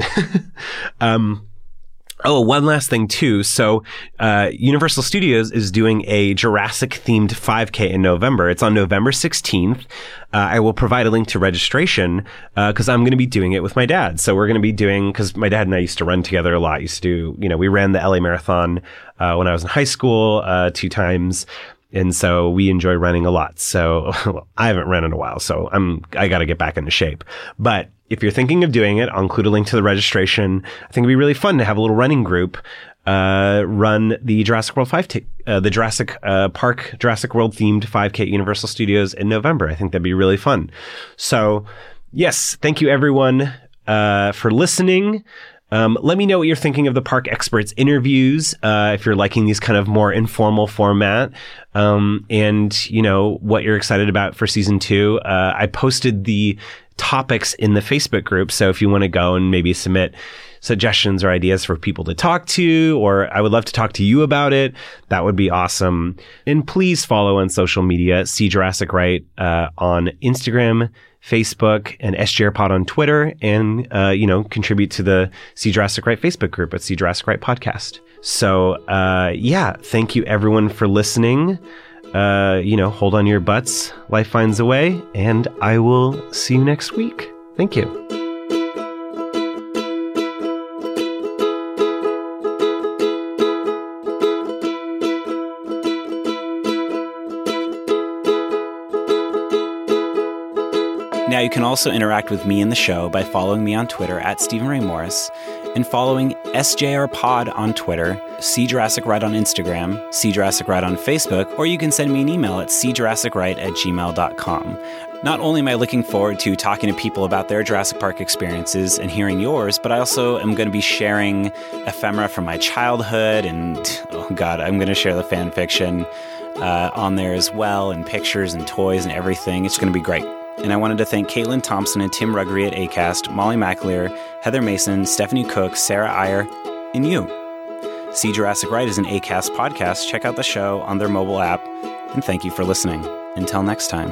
um, Oh, one last thing too. So, uh, Universal Studios is doing a Jurassic themed five K in November. It's on November sixteenth. Uh, I will provide a link to registration, uh, cause I'm going to be doing it with my dad. So we're going to be doing, cause my dad and I used to run together a lot. Used to do, you know, we ran the L A Marathon, uh, when I was in high school, uh, two times. And so we enjoy running a lot. So well, I haven't run in a while, so I'm, I got to get back into shape. But if you're thinking of doing it, I'll include a link to the registration. I think it'd be really fun to have a little running group, uh, run the Jurassic World five, t- uh, the Jurassic, uh, Park, Jurassic World themed five K at Universal Studios in November. I think that'd be really fun. So yes, thank you everyone, uh, for listening. Um, let me know what you're thinking of the Park Experts interviews, uh, if you're liking these kind of more informal format, um, and, you know, what you're excited about for season two. Uh, I posted the topics in the Facebook group, so if you want to go and maybe submit suggestions or ideas for people to talk to, or I would love to talk to you about it, that would be awesome. And please follow on social media, See Jurassic Right, uh, on Instagram, Facebook, and S J R Pod on Twitter, and, uh, you know, contribute to the See Jurassic Right Facebook group at See Jurassic Right Podcast. So, uh, yeah, thank you everyone for listening. Uh, you know, hold on your butts. Life finds a way, and I will see you next week. Thank you. Now you can also interact with me and the show by following me on Twitter at Stephen Ray Morris and following S J R Pod on Twitter, See Jurassic Right on Instagram, See Jurassic Right on Facebook, or you can send me an email at see jurassic right at gmail dot com. Not only am I looking forward to talking to people about their Jurassic Park experiences and hearing yours, but I also am going to be sharing ephemera from my childhood, and oh god, I'm going to share the fan fiction uh, on there as well, and pictures and toys and everything. It's going to be great. And I wanted to thank Caitlin Thompson and Tim Ruggery at Acast, Molly McAleer, Heather Mason, Stephanie Cook, Sarah Iyer, and you. See Jurassic Right is an Acast podcast. Check out the show on their mobile app. And thank you for listening. Until next time.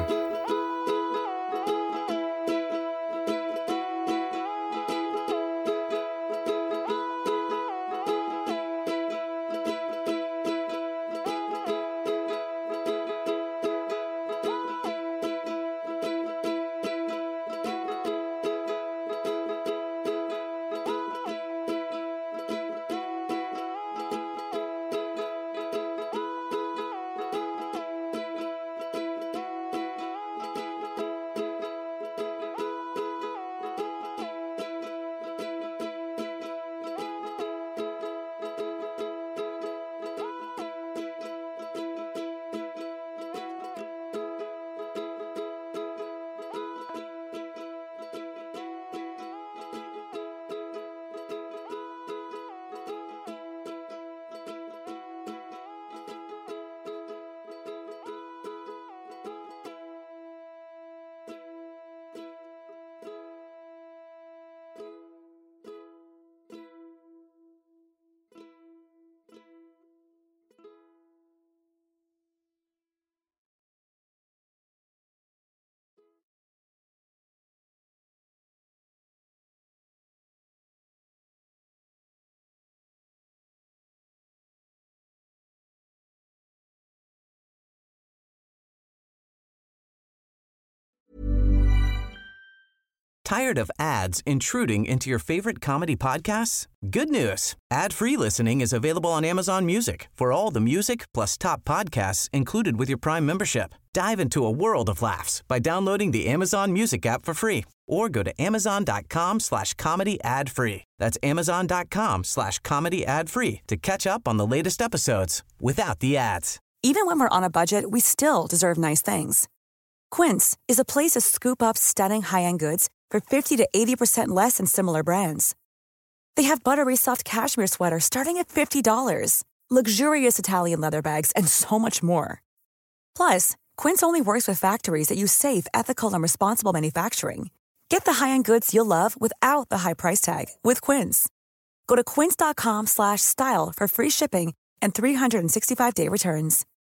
Tired of ads intruding into your favorite comedy podcasts? Good news. Ad-free listening is available on Amazon Music for all the music plus top podcasts included with your Prime membership. Dive into a world of laughs by downloading the Amazon Music app for free or go to amazon.com slash comedy ad free. That's amazon.com slash comedy ad free to catch up on the latest episodes without the ads. Even when we're on a budget, we still deserve nice things. Quince is a place to scoop up stunning high-end goods for fifty to eighty percent less than similar brands. They have buttery soft cashmere sweaters starting at fifty dollars, luxurious Italian leather bags, and so much more. Plus, Quince only works with factories that use safe, ethical, and responsible manufacturing. Get the high-end goods you'll love without the high price tag with Quince. Go to quince.com slash style for free shipping and three sixty-five day returns.